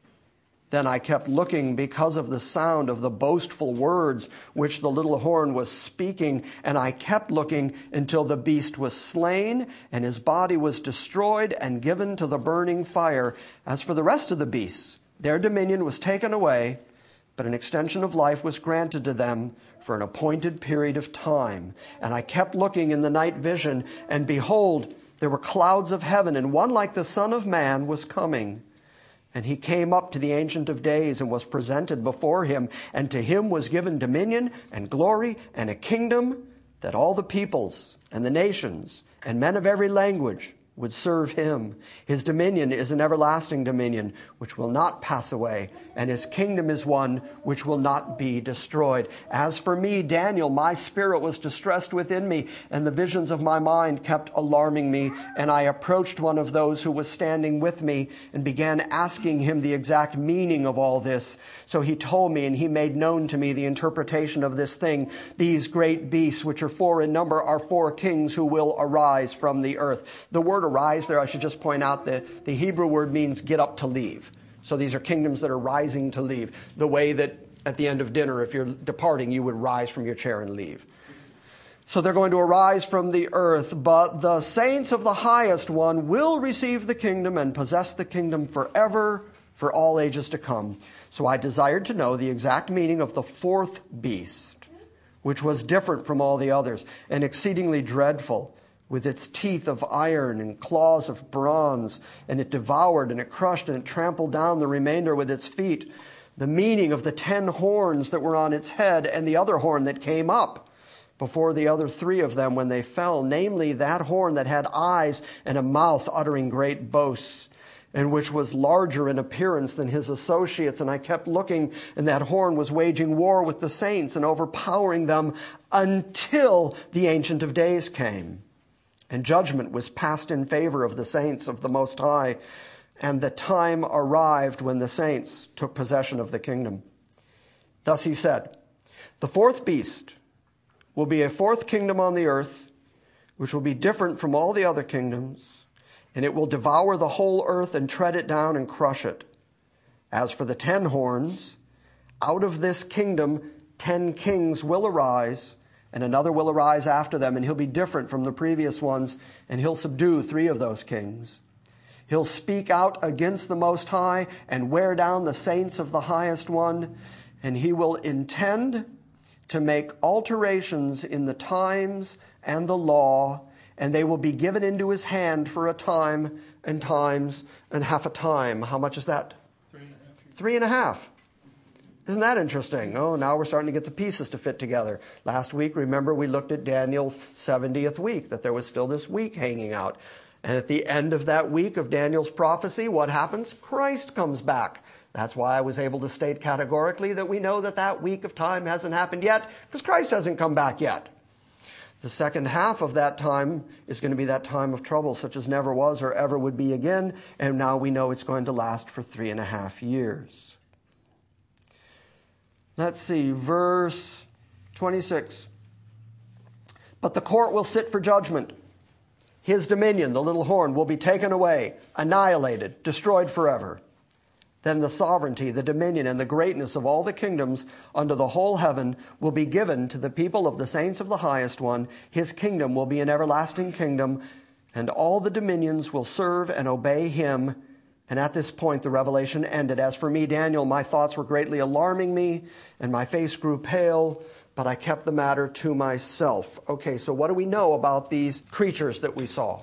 Then I kept looking because of the sound of the boastful words which the little horn was speaking, and I kept looking until the beast was slain, and his body was destroyed and given to the burning fire. As for the rest of the beasts, their dominion was taken away, but an extension of life was granted to them for an appointed period of time. And I kept looking in the night vision, and behold, there were clouds of heaven, and one like the Son of Man was coming. And he came up to the Ancient of Days and was presented before him. And to him was given dominion and glory and a kingdom, that all the peoples and the nations and men of every language would serve him. His dominion is an everlasting dominion which will not pass away, and his kingdom is one which will not be destroyed. As for me, Daniel, my spirit was distressed within me, and the visions of my mind kept alarming me. And I approached one of those who was standing with me and began asking him the exact meaning of all this. So he told me, and he made known to me the interpretation of this thing. These great beasts, which are four in number, are four kings who will arise from the earth. The word arise there, I should just point out that the Hebrew word means get up to leave. So these are kingdoms that are rising to leave. The way that at the end of dinner, if you're departing, you would rise from your chair and leave. So they're going to arise from the earth, but the saints of the highest one will receive the kingdom and possess the kingdom forever, for all ages to come. So I desired to know the exact meaning of the fourth beast, which was different from all the others and exceedingly dreadful, with its teeth of iron and claws of bronze, and it devoured and it crushed and it trampled down the remainder with its feet. The meaning of the ten horns that were on its head, and the other horn that came up before the other three of them when they fell, namely that horn that had eyes and a mouth uttering great boasts, and which was larger in appearance than his associates. And I kept looking, and that horn was waging war with the saints and overpowering them until the Ancient of Days came. And judgment was passed in favor of the saints of the Most High, and the time arrived when the saints took possession of the kingdom. Thus he said, the fourth beast will be a fourth kingdom on the earth, which will be different from all the other kingdoms, and it will devour the whole earth and tread it down and crush it. As for the ten horns, out of this kingdom ten kings will arise, and another will arise after them, and he'll be different from the previous ones, and he'll subdue three of those kings. He'll speak out against the Most High and wear down the saints of the highest one, and he will intend to make alterations in the times and the law, and they will be given into his hand for a time and times and half a time. How much is that? Three and a half years. Three and a half. Isn't that interesting? Oh, now we're starting to get the pieces to fit together. Last week, remember, we looked at Daniel's seventieth week, that there was still this week hanging out. And at the end of that week of Daniel's prophecy, what happens? Christ comes back. That's why I was able to state categorically that we know that that week of time hasn't happened yet, because Christ hasn't come back yet. The second half of that time is going to be that time of trouble, such as never was or ever would be again. And now we know it's going to last for three and a half years. Let's see, verse twenty-six. But the court will sit for judgment. His dominion, the little horn, will be taken away, annihilated, destroyed forever. Then the sovereignty, the dominion, and the greatness of all the kingdoms under the whole heaven will be given to the people of the saints of the highest one. His kingdom will be an everlasting kingdom, and all the dominions will serve and obey him. And at this point, the revelation ended. As for me, Daniel, my thoughts were greatly alarming me, and my face grew pale, but I kept the matter to myself. Okay, so what do we know about these creatures that we saw?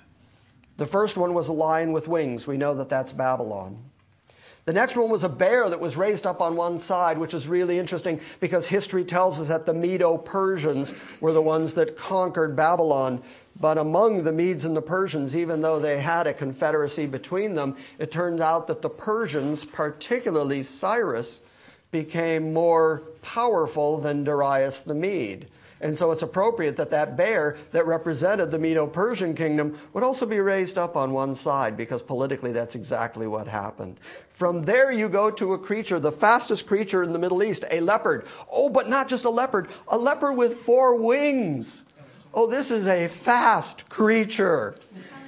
The first one was a lion with wings. We know that that's Babylon. The next one was a bear that was raised up on one side, which is really interesting because history tells us that the Medo-Persians were the ones that conquered Babylon. But among the Medes and the Persians, even though they had a confederacy between them, it turns out that the Persians, particularly Cyrus, became more powerful than Darius the Mede. And so it's appropriate that that bear that represented the Medo-Persian kingdom would also be raised up on one side, because politically that's exactly what happened. From there you go to a creature, the fastest creature in the Middle East, a leopard. Oh, but not just a leopard, a leopard with four wings. Oh, this is a fast creature.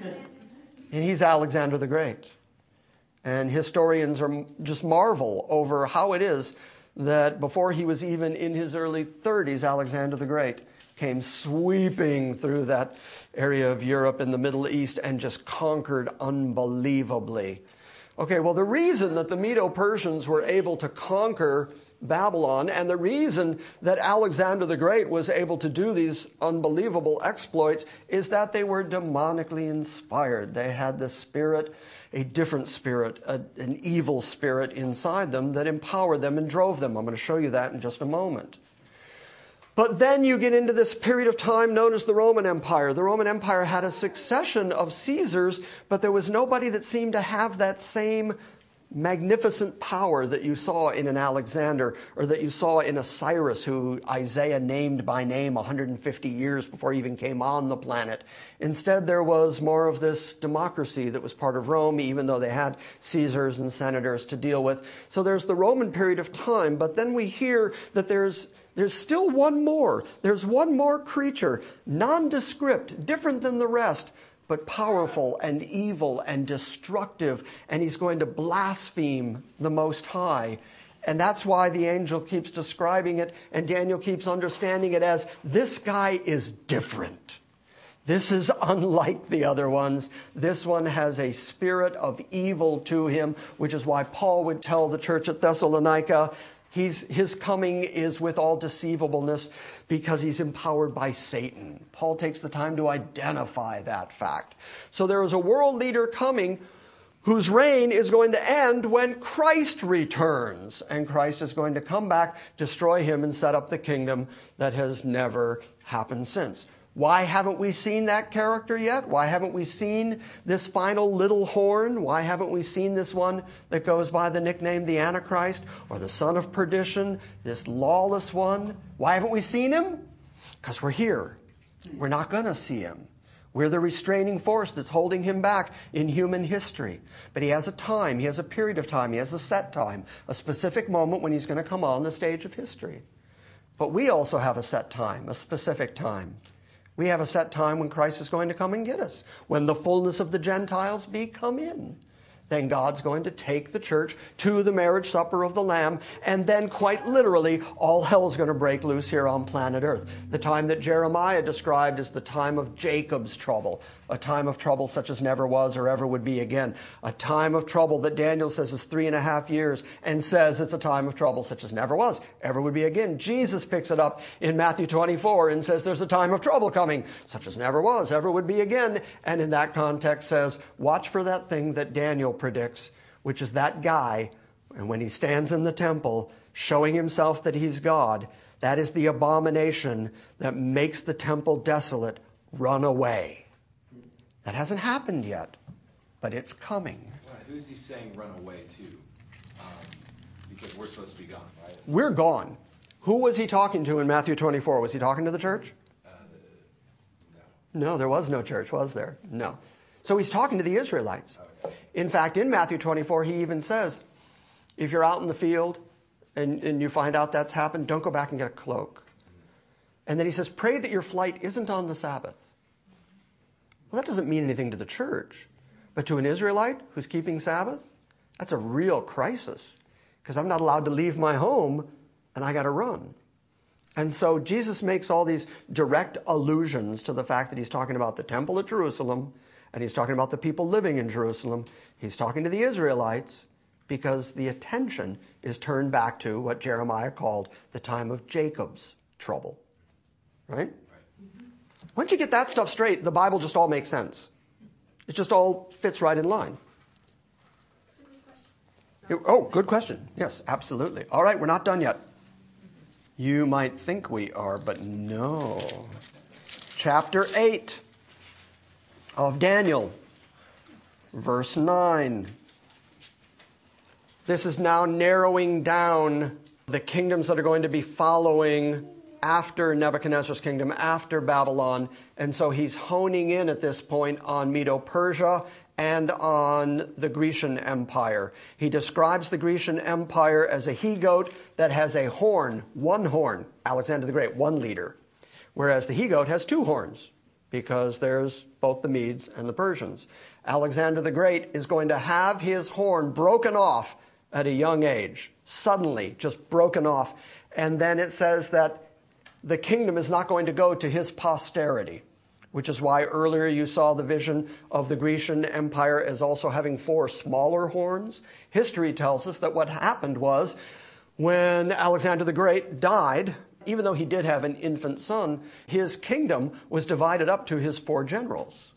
And he's Alexander the Great. And historians are just marvel over how it is that before he was even in his early thirties, Alexander the Great came sweeping through that area of Europe and the Middle East and just conquered unbelievably. Okay, well, the reason that the Medo-Persians were able to conquer Babylon, and the reason that Alexander the Great was able to do these unbelievable exploits, is that they were demonically inspired. They had the spirit, a different spirit, a, an evil spirit inside them that empowered them and drove them. I'm going to show you that in just a moment. But then you get into this period of time known as the Roman Empire. The Roman Empire had a succession of Caesars, but there was nobody that seemed to have that same magnificent power that you saw in an Alexander, or that you saw in a Cyrus, who Isaiah named by name one hundred fifty years before he even came on the planet. Instead, there was more of this democracy that was part of Rome, even though they had Caesars and senators to deal with. So there's the Roman period of time, but then we hear that there's There's still one more. There's one more creature, nondescript, different than the rest, but powerful and evil and destructive, and he's going to blaspheme the Most High. And that's why the angel keeps describing it, and Daniel keeps understanding it as, this guy is different. This is unlike the other ones. This one has a spirit of evil to him, which is why Paul would tell the church at Thessalonica, He's, his coming is with all deceivableness because he's empowered by Satan. Paul takes the time to identify that fact. So there is a world leader coming whose reign is going to end when Christ returns. And Christ is going to come back, destroy him, and set up the kingdom that has never happened since. Why haven't we seen that character yet? Why haven't we seen this final little horn? Why haven't we seen this one that goes by the nickname the Antichrist, or the son of perdition, this lawless one? Why haven't we seen him? Because we're here. We're not going to see him. We're the restraining force that's holding him back in human history. But he has a time. He has a period of time. He has a set time, a specific moment when he's going to come on the stage of history. But we also have a set time, a specific time. We have a set time when Christ is going to come and get us. When the fullness of the Gentiles be come in. Then God's going to take the church to the marriage supper of the Lamb, and then quite literally, all hell's going to break loose here on planet Earth. The time that Jeremiah described as the time of Jacob's trouble, a time of trouble such as never was or ever would be again. A time of trouble that Daniel says is three and a half years, and says it's a time of trouble such as never was, ever would be again. Jesus picks it up in Matthew twenty-four and says there's a time of trouble coming, such as never was, ever would be again. And in that context says, watch for that thing that Daniel predicts, which is that guy And when he stands in the temple, showing himself that he's God, that is the abomination that makes the temple desolate run away. That hasn't happened yet, but it's coming. Right. Who's he saying run away to? Um, because we're supposed to be gone, right? We're gone. Who was he talking to in Matthew twenty-four? Was he talking to the church? Uh, the, no. No, there was no church, was there? No. So he's talking to the Israelites. Okay. In fact, in Matthew twenty-four, he even says, if you're out in the field and, and you find out that's happened, don't go back and get a cloak. And then he says, pray that your flight isn't on the Sabbath. Well, that doesn't mean anything to the church. But to an Israelite who's keeping Sabbath, that's a real crisis. Because I'm not allowed to leave my home and I got to run. And so Jesus makes all these direct allusions to the fact that he's talking about the temple at Jerusalem and he's talking about the people living in Jerusalem. He's talking to the Israelites because the attention is turned back to what Jeremiah called the time of Jacob's trouble. Right? Once you get that stuff straight, the Bible just all makes sense. It just all fits right in line. Oh, good question. Yes, absolutely. All right, we're not done yet. You might think we are, but no. Chapter eight of Daniel, verse nine. This is now narrowing down the kingdoms that are going to be following after Nebuchadnezzar's kingdom, after Babylon. And so he's honing in at this point on Medo-Persia and on the Grecian Empire. He describes the Grecian Empire as a he-goat that has a horn, one horn, Alexander the Great, one leader, whereas the he-goat has two horns because there's both the Medes and the Persians. Alexander the Great is going to have his horn broken off at a young age, suddenly just broken off. And then it says that the kingdom is not going to go to his posterity, which is why earlier you saw the vision of the Grecian Empire as also having four smaller horns. History tells us that what happened was when Alexander the Great died, even though he did have an infant son, his kingdom was divided up to his four generals.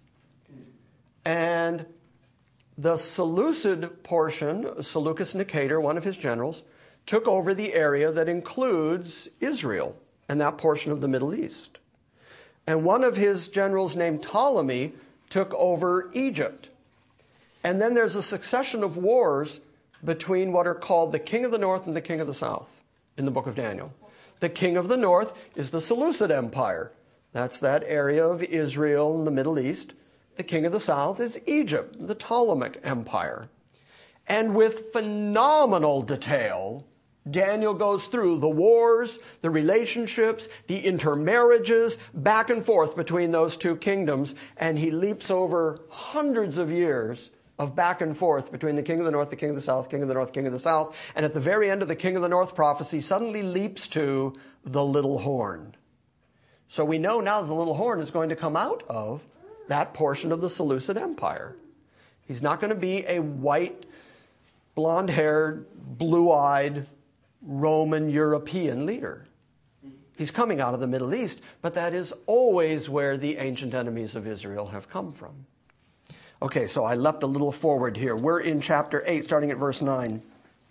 And the Seleucid portion, Seleucus Nicator, one of his generals, took over the area that includes Israel and that portion of the Middle East. And one of his generals named Ptolemy took over Egypt. And then there's a succession of wars between what are called the king of the north and the king of the south in the book of Daniel. The king of the north is the Seleucid Empire. That's that area of Israel in the Middle East. The king of the south is Egypt, the Ptolemaic Empire. And with phenomenal detail, Daniel goes through the wars, the relationships, the intermarriages, back and forth between those two kingdoms, and he leaps over hundreds of years of back and forth between the king of the north, the king of the south, king of the north, king of the south, and at the very end of the king of the north prophecy suddenly leaps to the little horn. So we know now the little horn is going to come out of that portion of the Seleucid Empire. He's not going to be a white, blonde-haired, blue-eyed, Roman European leader. He's coming out of the Middle East, but that is always where the ancient enemies of Israel have come from. Okay, so I leapt a little forward here. We're in chapter eight, starting at verse nine.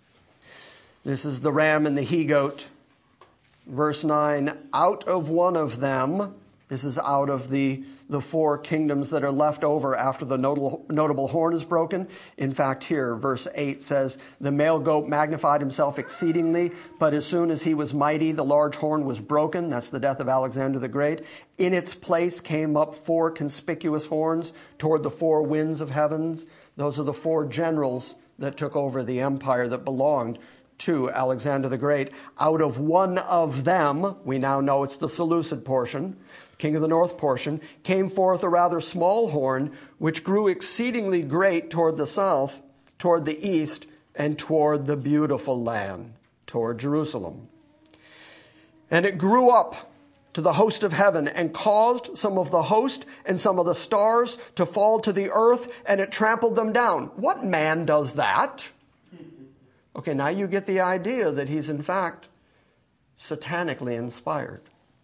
This is the ram and the he-goat. Verse nine, out of one of them, this is out of the, the four kingdoms that are left over after the notable, notable horn is broken. In fact, here, verse eight says, the male goat magnified himself exceedingly, but as soon as he was mighty, the large horn was broken. That's the death of Alexander the Great. In its place came up four conspicuous horns toward the four winds of heavens. Those are the four generals that took over the empire that belonged to Alexander the Great. Out of one of them, we now know it's the Seleucid portion, king of the north portion, came forth a rather small horn, which grew exceedingly great toward the south, toward the east, and toward the beautiful land, toward Jerusalem. And it grew up to the host of heaven and caused some of the host and some of the stars to fall to the earth, and it trampled them down. What man does that? Okay, now you get the idea that he's in fact satanically inspired.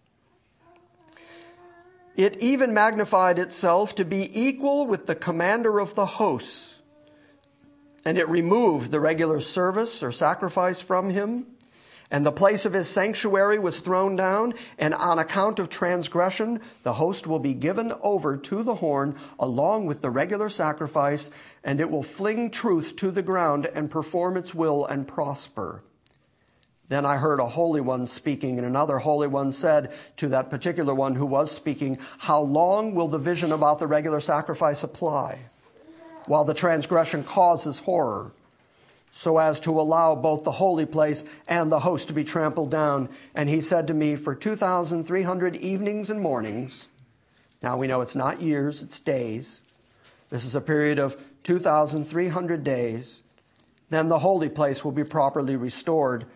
It even magnified itself to be equal with the commander of the hosts. And it removed the regular service or sacrifice from him. And the place of his sanctuary was thrown down, and on account of transgression, the host will be given over to the horn along with the regular sacrifice, and it will fling truth to the ground and perform its will and prosper. Then I heard a holy one speaking, and another holy one said to that particular one who was speaking, "How long will the vision about the regular sacrifice apply, while the transgression causes horror, so as to allow both the holy place and the host to be trampled down?" And he said to me, "For two thousand three hundred evenings and mornings," now we know it's not years, it's days. This is a period of two thousand three hundred days. "Then the holy place will be properly restored."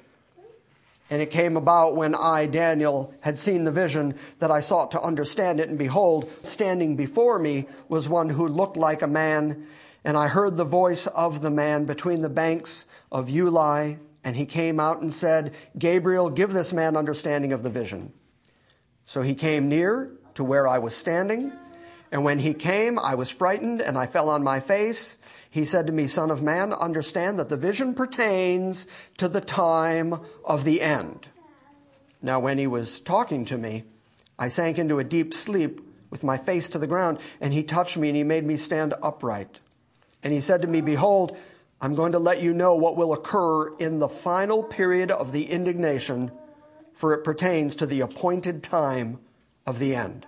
And it came about when I, Daniel, had seen the vision that I sought to understand it. And behold, standing before me was one who looked like a man. And I heard the voice of the man between the banks of Ulai. And he came out and said, "Gabriel, give this man understanding of the vision." So he came near to where I was standing. And when he came, I was frightened and I fell on my face. He said to me, "Son of man, understand that the vision pertains to the time of the end." Now, when he was talking to me, I sank into a deep sleep with my face to the ground, and he touched me and he made me stand upright. And he said to me, "Behold, I'm going to let you know what will occur in the final period of the indignation, for it pertains to the appointed time of the end.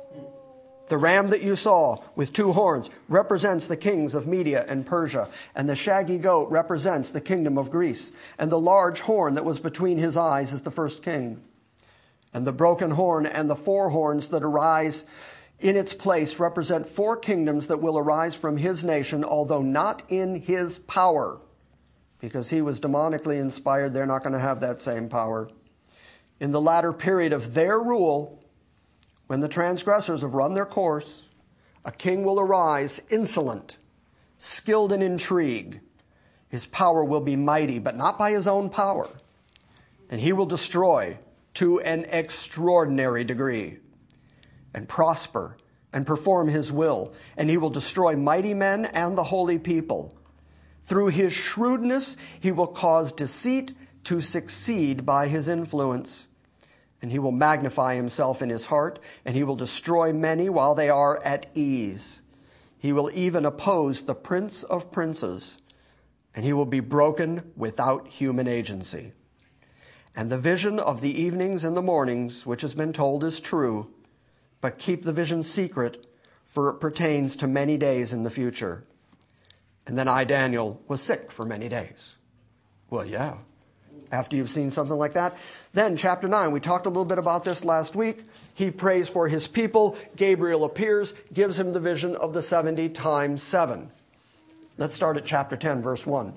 The ram that you saw with two horns represents the kings of Media and Persia, and the shaggy goat represents the kingdom of Greece, and the large horn that was between his eyes is the first king. And the broken horn and the four horns that arise in its place represent four kingdoms that will arise from his nation, although not in his power." Because he was demonically inspired, they're not going to have that same power. "In the latter period of their rule, when the transgressors have run their course, a king will arise, insolent, skilled in intrigue. His power will be mighty, but not by his own power. And he will destroy to an extraordinary degree, and prosper, and perform his will. And he will destroy mighty men and the holy people. Through his shrewdness, he will cause deceit to succeed by his influence. And he will magnify himself in his heart, and he will destroy many while they are at ease. He will even oppose the prince of princes, and he will be broken without human agency. And the vision of the evenings and the mornings, which has been told, is true, but keep the vision secret, for it pertains to many days in the future." And then I, Daniel, was sick for many days. Well, yeah. After you've seen something like that. Then chapter nine, we talked a little bit about this last week. He prays for his people. Gabriel appears, gives him the vision of the seventy times seven. Let's start at chapter ten, verse one.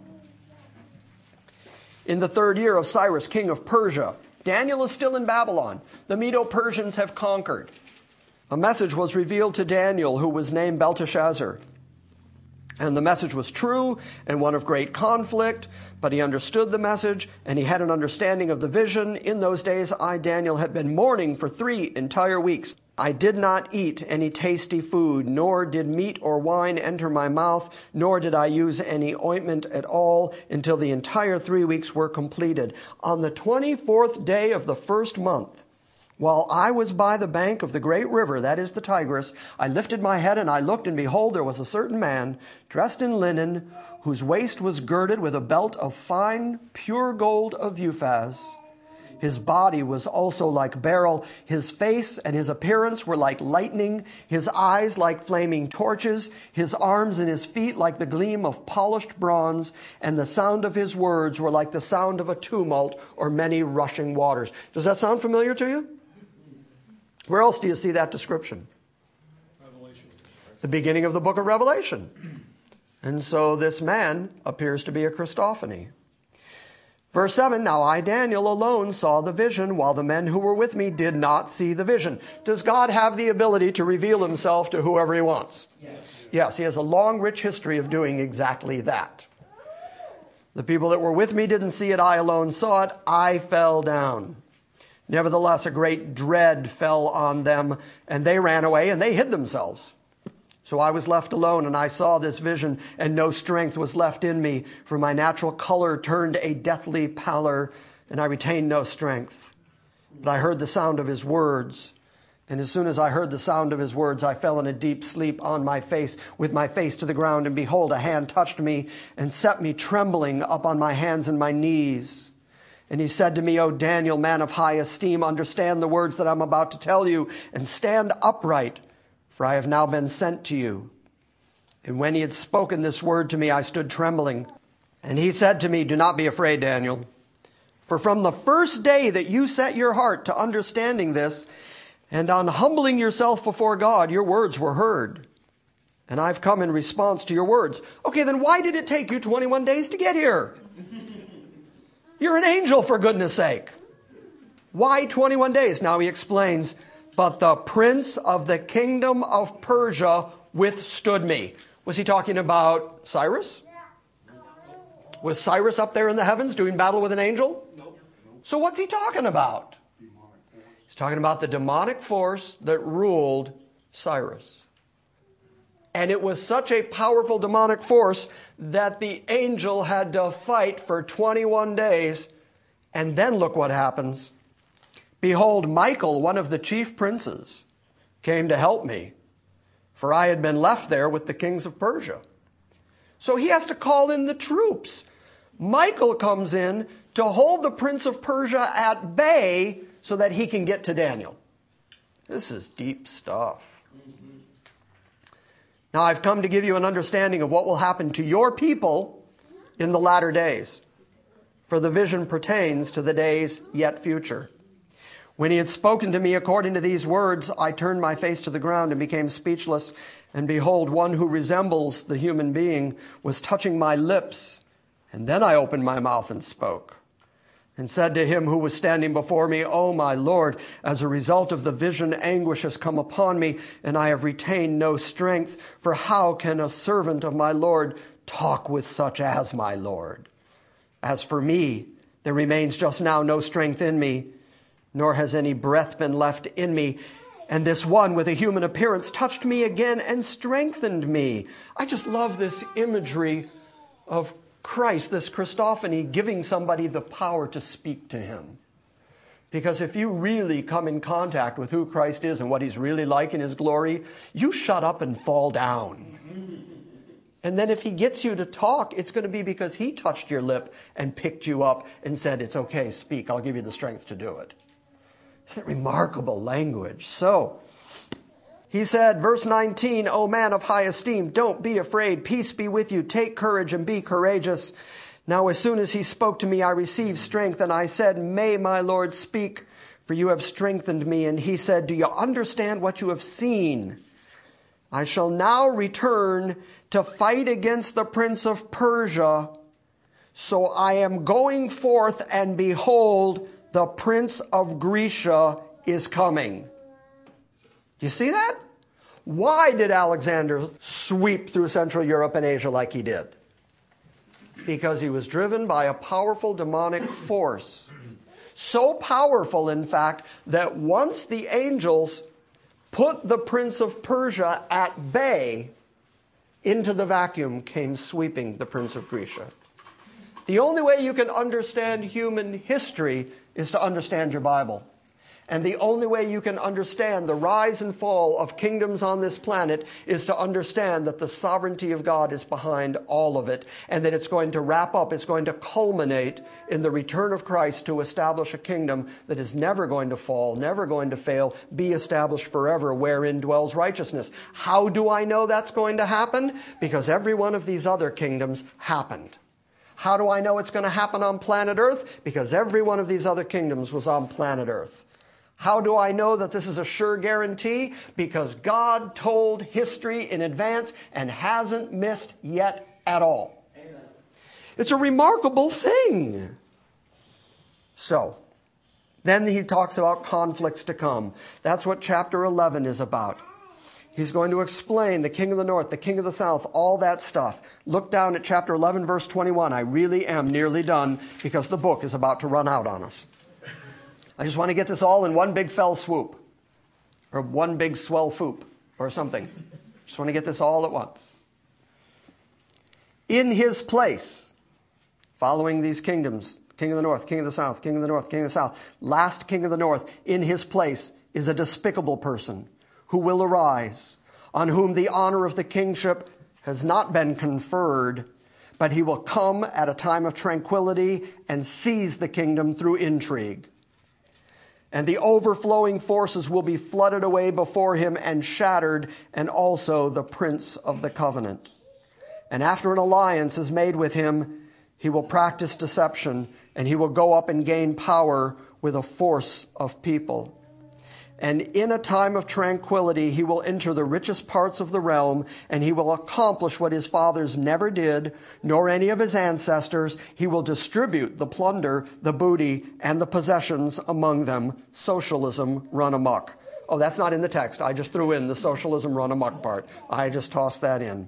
"In the third year of Cyrus, king of Persia," Daniel is still in Babylon. The Medo-Persians have conquered. "A message was revealed to Daniel, who was named Belteshazzar. And the message was true and one of great conflict, but he understood the message and he had an understanding of the vision. In those days, I, Daniel, had been mourning for three entire weeks. I did not eat any tasty food, nor did meat or wine enter my mouth, nor did I use any ointment at all until the entire three weeks were completed. On the twenty-fourth day of the first month, while I was by the bank of the great river, that is the Tigris, I lifted my head and I looked, and behold, there was a certain man dressed in linen, whose waist was girded with a belt of fine, pure gold of Uphaz. His body was also like beryl. His face and his appearance were like lightning, his eyes like flaming torches, his arms and his feet like the gleam of polished bronze, and the sound of his words were like the sound of a tumult or many rushing waters." Does that sound familiar to you? Where else do you see that description? Revelation. The beginning of the book of Revelation. And so this man appears to be a Christophany. Verse seven, "Now I, Daniel, alone saw the vision, while the men who were with me did not see the vision." Does God have the ability to reveal himself to whoever he wants? Yes. Yes, he has a long, rich history of doing exactly that. "The people that were with me didn't see it. I alone saw it. I fell down. Nevertheless, a great dread fell on them, and they ran away and they hid themselves. So I was left alone, and I saw this vision, and no strength was left in me, for my natural color turned a deathly pallor, and I retained no strength. But I heard the sound of his words, and as soon as I heard the sound of his words, I fell in a deep sleep on my face, with my face to the ground, and behold, a hand touched me and set me trembling up on my hands and my knees. And he said to me, O Daniel, man of high esteem, understand the words that I'm about to tell you, and stand upright, for I have now been sent to you. And when he had spoken this word to me, I stood trembling. And he said to me, do not be afraid, Daniel. For from the first day that you set your heart to understanding this, and on humbling yourself before God, your words were heard. And I've come in response to your words. Okay, then why did it take you twenty-one days to get here? You're an angel, for goodness sake. Why twenty-one days? Now he explains, but the prince of the kingdom of Persia withstood me. Was he talking about Cyrus? Was Cyrus up there in the heavens doing battle with an angel? Nope. So what's he talking about? He's talking about the demonic force that ruled Cyrus. And it was such a powerful demonic force that the angel had to fight for twenty-one days. And then look what happens. Behold, Michael, one of the chief princes, came to help me, for I had been left there with the kings of Persia. So he has to call in the troops. Michael comes in to hold the prince of Persia at bay so that he can get to Daniel. This is deep stuff. Now I've come to give you an understanding of what will happen to your people in the latter days, for the vision pertains to the days yet future. When he had spoken to me according to these words, I turned my face to the ground and became speechless. And behold, one who resembles the human being was touching my lips. And then I opened my mouth and spoke, and said to him who was standing before me, O my Lord, as a result of the vision, anguish has come upon me, and I have retained no strength. For how can a servant of my Lord talk with such as my Lord? As for me, there remains just now no strength in me, nor has any breath been left in me. And this one with a human appearance touched me again and strengthened me. I just love this imagery of Christ, this Christophany, giving somebody the power to speak to him. Because if you really come in contact with who Christ is and what he's really like in his glory, you shut up and fall down. And then if he gets you to talk, it's going to be because he touched your lip and picked you up and said, it's okay, speak, I'll give you the strength to do it. Isn't that remarkable language? So, he said, verse nineteen, O man of high esteem, don't be afraid. Peace be with you. Take courage and be courageous. Now, as soon as he spoke to me, I received strength, and I said, may my Lord speak, for you have strengthened me. And he said, do you understand what you have seen? I shall now return to fight against the prince of Persia. So I am going forth, and behold, the prince of Grecia is coming. Do you see that? Why did Alexander sweep through Central Europe and Asia like he did? Because he was driven by a powerful demonic force. So powerful, in fact, that once the angels put the prince of Persia at bay, into the vacuum came sweeping the prince of Grecia. The only way you can understand human history is to understand your Bible. And the only way you can understand the rise and fall of kingdoms on this planet is to understand that the sovereignty of God is behind all of it, and that it's going to wrap up, it's going to culminate in the return of Christ to establish a kingdom that is never going to fall, never going to fail, be established forever, wherein dwells righteousness. How do I know that's going to happen? Because every one of these other kingdoms happened. How do I know it's going to happen on planet Earth? Because every one of these other kingdoms was on planet Earth. How do I know that this is a sure guarantee? Because God told history in advance and hasn't missed yet at all. Amen. It's a remarkable thing. So, then he talks about conflicts to come. That's what chapter eleven is about. He's going to explain the king of the north, the king of the south, all that stuff. Look down at chapter eleven, verse twenty-one. I really am nearly done because the book is about to run out on us. I just want to get this all in one big fell swoop, or one big swell foop, or something. Just want to get this all at once. In his place, following these kingdoms, king of the north, king of the south, king of the north, king of the south, last king of the north, in his place is a despicable person who will arise, on whom the honor of the kingship has not been conferred, but he will come at a time of tranquility and seize the kingdom through intrigue. And the overflowing forces will be flooded away before him and shattered, and also the prince of the covenant. And after an alliance is made with him, he will practice deception, and he will go up and gain power with a force of people. And in a time of tranquility, he will enter the richest parts of the realm, and he will accomplish what his fathers never did, nor any of his ancestors. He will distribute the plunder, the booty, and the possessions among them. Socialism run amok. Oh, that's not in the text. I just threw in the socialism run amok part. I just tossed that in.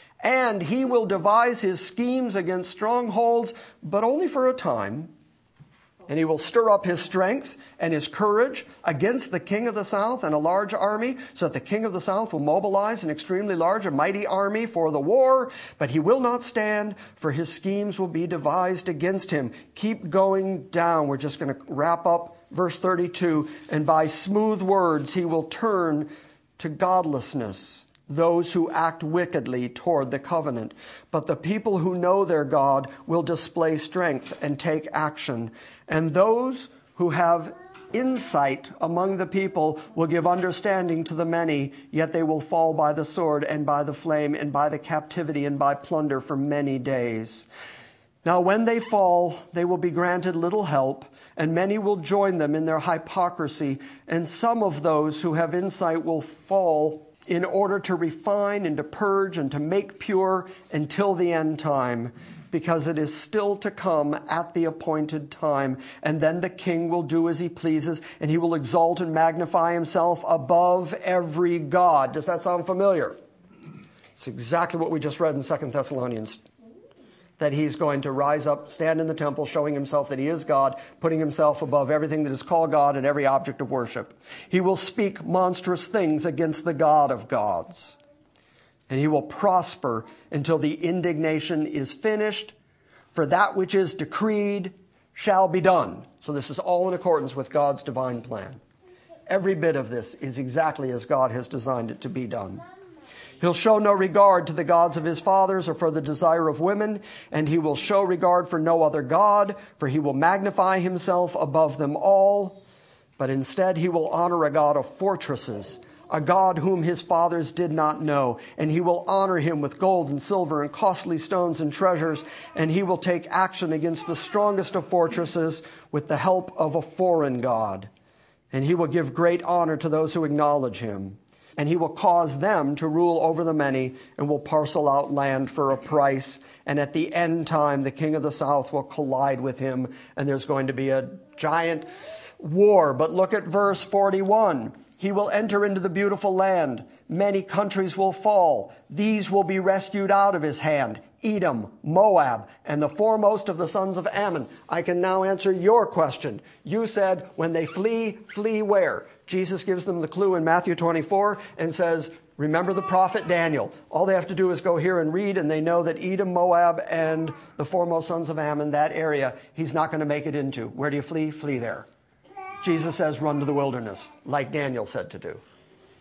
And he will devise his schemes against strongholds, but only for a time. And he will stir up his strength and his courage against the king of the south and a large army, so that the king of the south will mobilize an extremely large and mighty army for the war. But he will not stand, for his schemes will be devised against him. Keep going down. We're just going to wrap up verse thirty-two. And by smooth words he will turn to godlessness those who act wickedly toward the covenant. But the people who know their God will display strength and take action. And those who have insight among the people will give understanding to the many, yet they will fall by the sword and by the flame and by the captivity and by plunder for many days. Now when they fall, they will be granted little help, and many will join them in their hypocrisy. And some of those who have insight will fall in order to refine and to purge and to make pure until the end time, because it is still to come at the appointed time. And then the king will do as he pleases, and he will exalt and magnify himself above every god. Does that sound familiar? It's exactly what we just read in Second Thessalonians. That he's going to rise up, stand in the temple, showing himself that he is God, putting himself above everything that is called God and every object of worship. He will speak monstrous things against the God of gods. And he will prosper until the indignation is finished, for that which is decreed shall be done. So this is all in accordance with God's divine plan. Every bit of this is exactly as God has designed it to be done. He'll show no regard to the gods of his fathers or for the desire of women, and he will show regard for no other god, for he will magnify himself above them all. But instead he will honor a God of fortresses, a God whom his fathers did not know. And he will honor him with gold and silver and costly stones and treasures. And he will take action against the strongest of fortresses with the help of a foreign god. And he will give great honor to those who acknowledge him. And he will cause them to rule over the many, and will parcel out land for a price. And at the end time, the king of the south will collide with him, and there's going to be a giant war. But look at verse forty-one. He will enter into the beautiful land. Many countries will fall. These will be rescued out of his hand. Edom, Moab, and the foremost of the sons of Ammon. I can now answer your question. You said, when they flee, flee where? Jesus gives them the clue in Matthew twenty-four and says, remember the prophet Daniel. All they have to do is go here and read, and they know that Edom, Moab, and the foremost sons of Ammon, that area, he's not going to make it into. Where do you flee? Flee there. Jesus says, run to the wilderness, like Daniel said to do.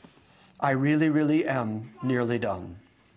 I really, really am nearly done.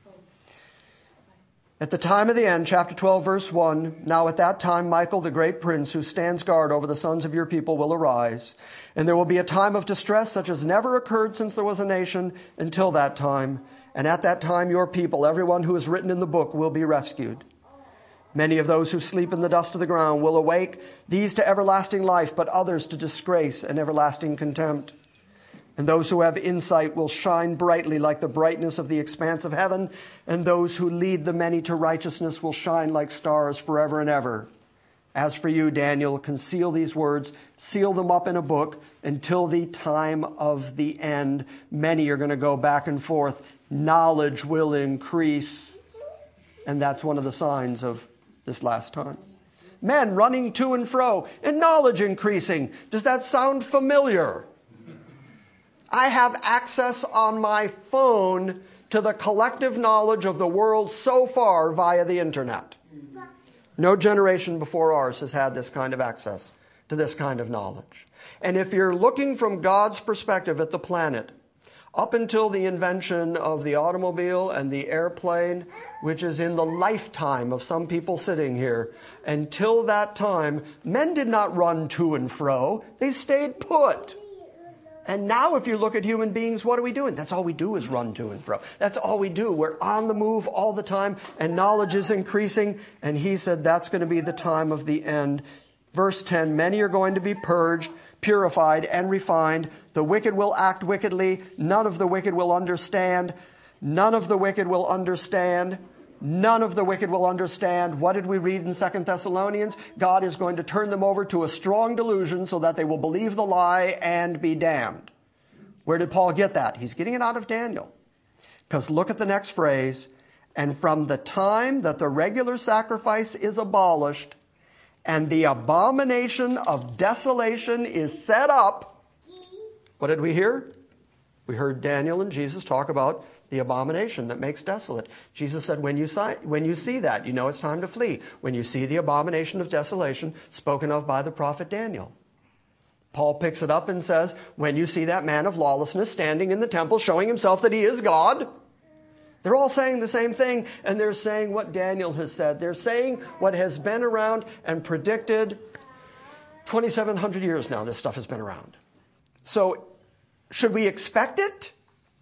At the time of the end, chapter twelve, verse one, now at that time, Michael, the great prince who stands guard over the sons of your people, will arise. And there will be a time of distress such as never occurred since there was a nation until that time. And at that time, your people, everyone who is written in the book, will be rescued. Many of those who sleep in the dust of the ground will awake, these to everlasting life, but others to disgrace and everlasting contempt. And those who have insight will shine brightly like the brightness of the expanse of heaven, and those who lead the many to righteousness will shine like stars forever and ever. As for you, Daniel, conceal these words, seal them up in a book until the time of the end. Many are going to go back and forth. Knowledge will increase. And that's one of the signs of this last time. Men running to and fro, and knowledge increasing. Does that sound familiar? I have access on my phone to the collective knowledge of the world so far via the internet. No generation before ours has had this kind of access to this kind of knowledge. And if you're looking from God's perspective at the planet, up until the invention of the automobile and the airplane, which is in the lifetime of some people sitting here, until that time, men did not run to and fro. They stayed put. And now if you look at human beings, what are we doing? That's all we do is run to and fro. That's all we do. We're on the move all the time, and knowledge is increasing. And he said that's going to be the time of the end. Verse ten, many are going to be purged, purified, and refined. The wicked will act wickedly. None of the wicked will understand. None of the wicked will understand. None of the wicked will understand. What did we read in Second Thessalonians? God is going to turn them over to a strong delusion so that they will believe the lie and be damned. Where did Paul get that? He's getting it out of Daniel. Because look at the next phrase. And from the time that the regular sacrifice is abolished and the abomination of desolation is set up. What did we hear? We heard Daniel and Jesus talk about the abomination that makes desolate. Jesus said, when you, see, when you see that, you know it's time to flee. When you see the abomination of desolation spoken of by the prophet Daniel. Paul picks it up and says, when you see that man of lawlessness standing in the temple showing himself that he is God. They're all saying the same thing, and they're saying what Daniel has said. They're saying what has been around and predicted. twenty-seven hundred years now this stuff has been around. So should we expect it?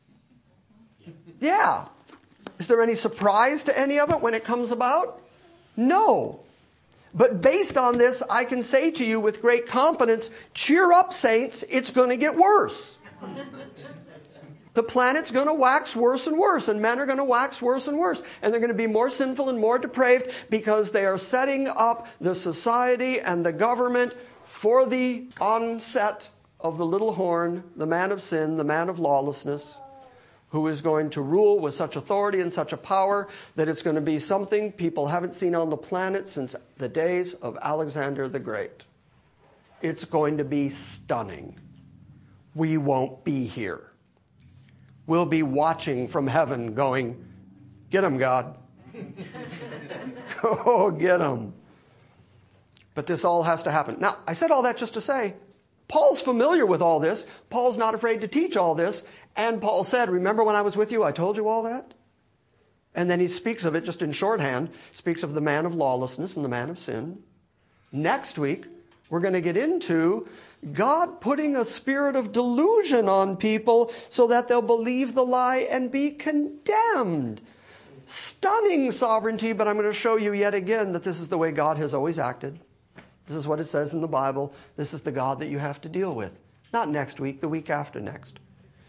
Yeah. Is there any surprise to any of it when it comes about? No. But based on this, I can say to you with great confidence, cheer up, saints, it's going to get worse. The planet's going to wax worse and worse, and men are going to wax worse and worse. And they're going to be more sinful and more depraved because they are setting up the society and the government for the onset of the little horn, the man of sin, the man of lawlessness, who is going to rule with such authority and such a power that it's going to be something people haven't seen on the planet since the days of Alexander the Great. It's going to be stunning. We won't be here. We'll be watching from heaven going, get him, God. Go get him. But this all has to happen. Now, I said all that just to say, Paul's familiar with all this. Paul's not afraid to teach all this. And Paul said, remember when I was with you, I told you all that? And then he speaks of it just in shorthand, speaks of the man of lawlessness and the man of sin. Next week, we're going to get into God putting a spirit of delusion on people so that they'll believe the lie and be condemned. Stunning sovereignty, but I'm going to show you yet again that this is the way God has always acted. This is what it says in the Bible. This is the God that you have to deal with. Not next week, the week after next.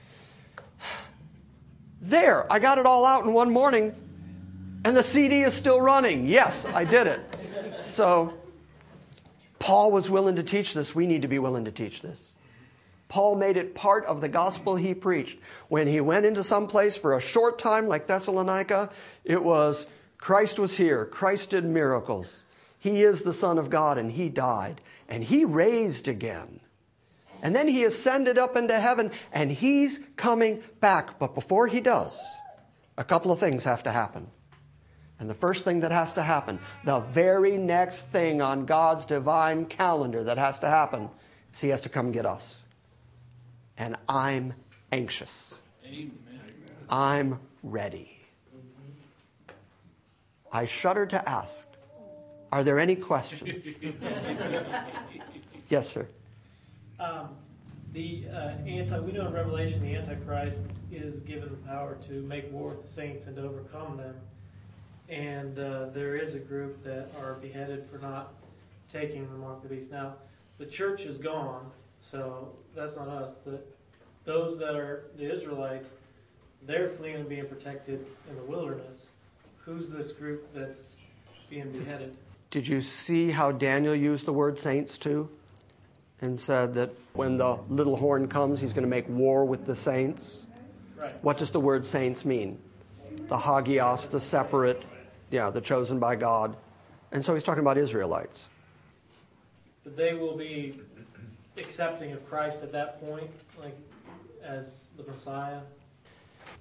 There, I got it all out in one morning, and the C D is still running. Yes, I did it. So, Paul was willing to teach this. We need to be willing to teach this. Paul made it part of the gospel he preached. When he went into some place for a short time, like Thessalonica, it was, Christ was here. Christ did miracles. He is the Son of God, and he died. And he raised again. And then he ascended up into heaven, and he's coming back. But before he does, a couple of things have to happen. And the first thing that has to happen, the very next thing on God's divine calendar that has to happen, is he has to come get us. And I'm anxious. Amen. I'm ready. I shudder to ask, are there any questions? Yes, sir. Um, the uh, anti, we know in Revelation the Antichrist is given the power to make war with the saints and to overcome them. And uh, there is a group that are beheaded for not taking the mark of the beast. Now, the church is gone, so that's not us. The, those that are the Israelites, they're fleeing and being protected in the wilderness. Who's this group that's being beheaded? Did you see how Daniel used the word saints too? And said that when the little horn comes, he's going to make war with the saints. Right. What does the word saints mean? The hagios, the separate, yeah, the chosen by God. And so he's talking about Israelites. But they will be accepting of Christ at that point, like as the Messiah.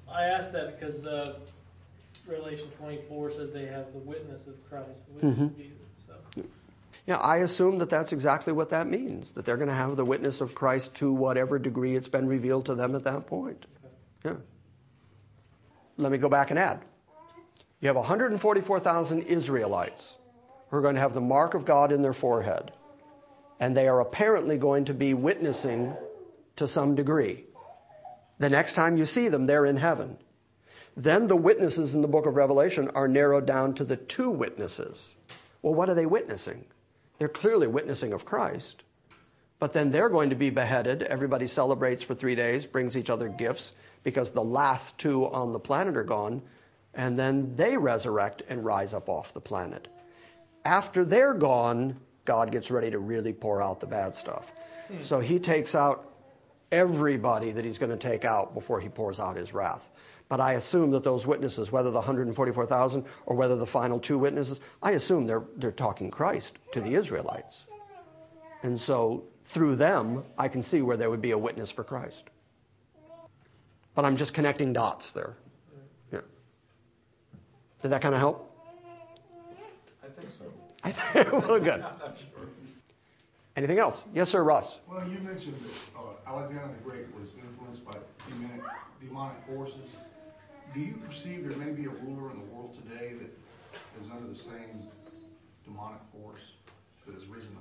I asked that because uh, Revelation twenty-four says they have the witness of Christ, the witness Mm-hmm. of Jesus. So. Yeah, I assume that that's exactly what that means, that they're going to have the witness of Christ to whatever degree it's been revealed to them at that point. Yeah. Let me go back and add. You have one hundred forty-four thousand Israelites who are going to have the mark of God in their forehead, and they are apparently going to be witnessing to some degree. The next time you see them, they're in heaven. Then the witnesses in the book of Revelation are narrowed down to the two witnesses. Well, what are they witnessing? They're clearly witnessing of Christ. But then they're going to be beheaded. Everybody celebrates for three days, brings each other gifts, because the last two on the planet are gone. And then they resurrect and rise up off the planet. After they're gone, God gets ready to really pour out the bad stuff. Hmm. So he takes out everybody that he's going to take out before he pours out his wrath. But I assume that those witnesses, whether the one hundred forty-four thousand or whether the final two witnesses, I assume they're they're talking Christ to the Israelites. And so through them, I can see where there would be a witness for Christ. But I'm just connecting dots there. Yeah. Did that kind of help? I think so. I think, well, good. Anything else? Yes, sir, Russ. Well, you mentioned that uh, Alexander the Great was influenced by demonic, demonic forces. Do you perceive there may be a ruler in the world today that is under the same demonic force that has risen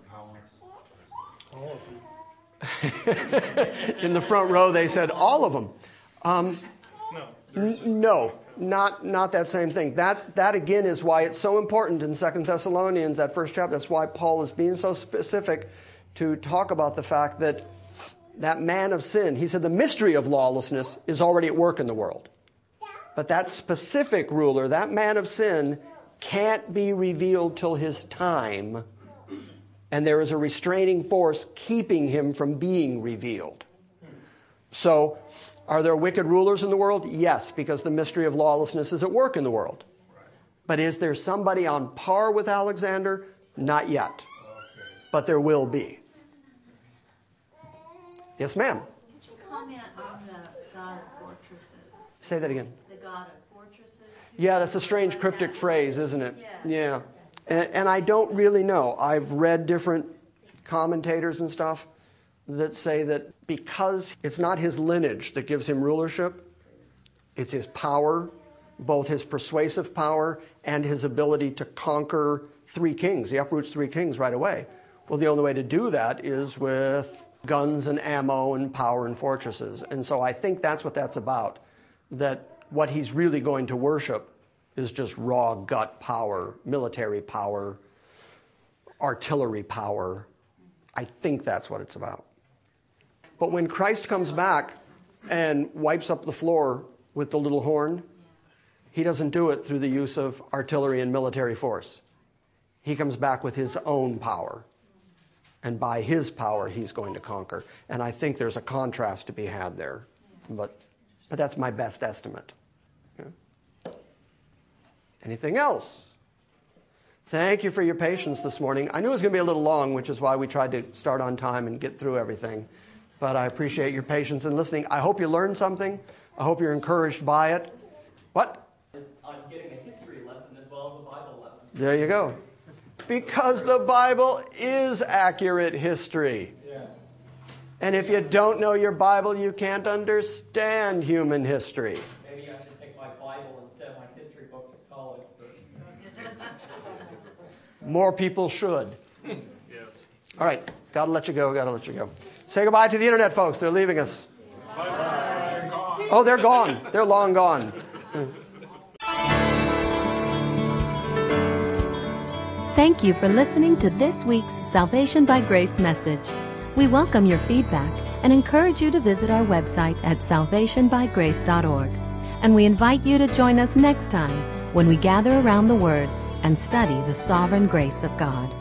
to power? In the front row, they said all of them. Um, No. n- no, not not that same thing. That that again is why it's so important in Second Thessalonians, that first chapter. That's why Paul is being so specific to talk about the fact that that man of sin, he said the mystery of lawlessness is already at work in the world. But that specific ruler, that man of sin, can't be revealed till his time. And there is a restraining force keeping him from being revealed. So, are there wicked rulers in the world? Yes, because the mystery of lawlessness is at work in the world. But is there somebody on par with Alexander? Not yet. But there will be. Yes, ma'am. Could you comment on the God of fortresses? Say that again. The God of fortresses? Yeah, that's a strange What cryptic that phrase, means? isn't it? Yeah. Yeah. And, and I don't really know. I've read different commentators and stuff that say that because it's not his lineage that gives him rulership, it's his power, both his persuasive power and his ability to conquer three kings. He uproots three kings right away. Well, the only way to do that is with guns and ammo and power and fortresses. And so I think that's what that's about, that what he's really going to worship is just raw gut power, military power, artillery power. I think that's what it's about. But when Christ comes back and wipes up the floor with the little horn, he doesn't do it through the use of artillery and military force. He comes back with his own power. And by his power, he's going to conquer. And I think there's a contrast to be had there. But, but that's my best estimate. Yeah. Anything else? Thank you for your patience this morning. I knew it was going to be a little long, which is why we tried to start on time and get through everything. But I appreciate your patience in listening. I hope you learned something. I hope you're encouraged by it. What? I'm getting a history lesson as well as a Bible lesson. There you go. Because the Bible is accurate history. Yeah. And if you don't know your Bible, you can't understand human history. Maybe I should take my Bible instead of my history book to college. But... More people should. Yes. All right. Got to let you go. Got to let you go. Say goodbye to the internet, folks. They're leaving us. Bye. Oh, they're gone. They're long gone. Thank you for listening to this week's Salvation by Grace message. We welcome your feedback and encourage you to visit our website at salvation by grace dot org. And we invite you to join us next time when we gather around the Word and study the sovereign grace of God.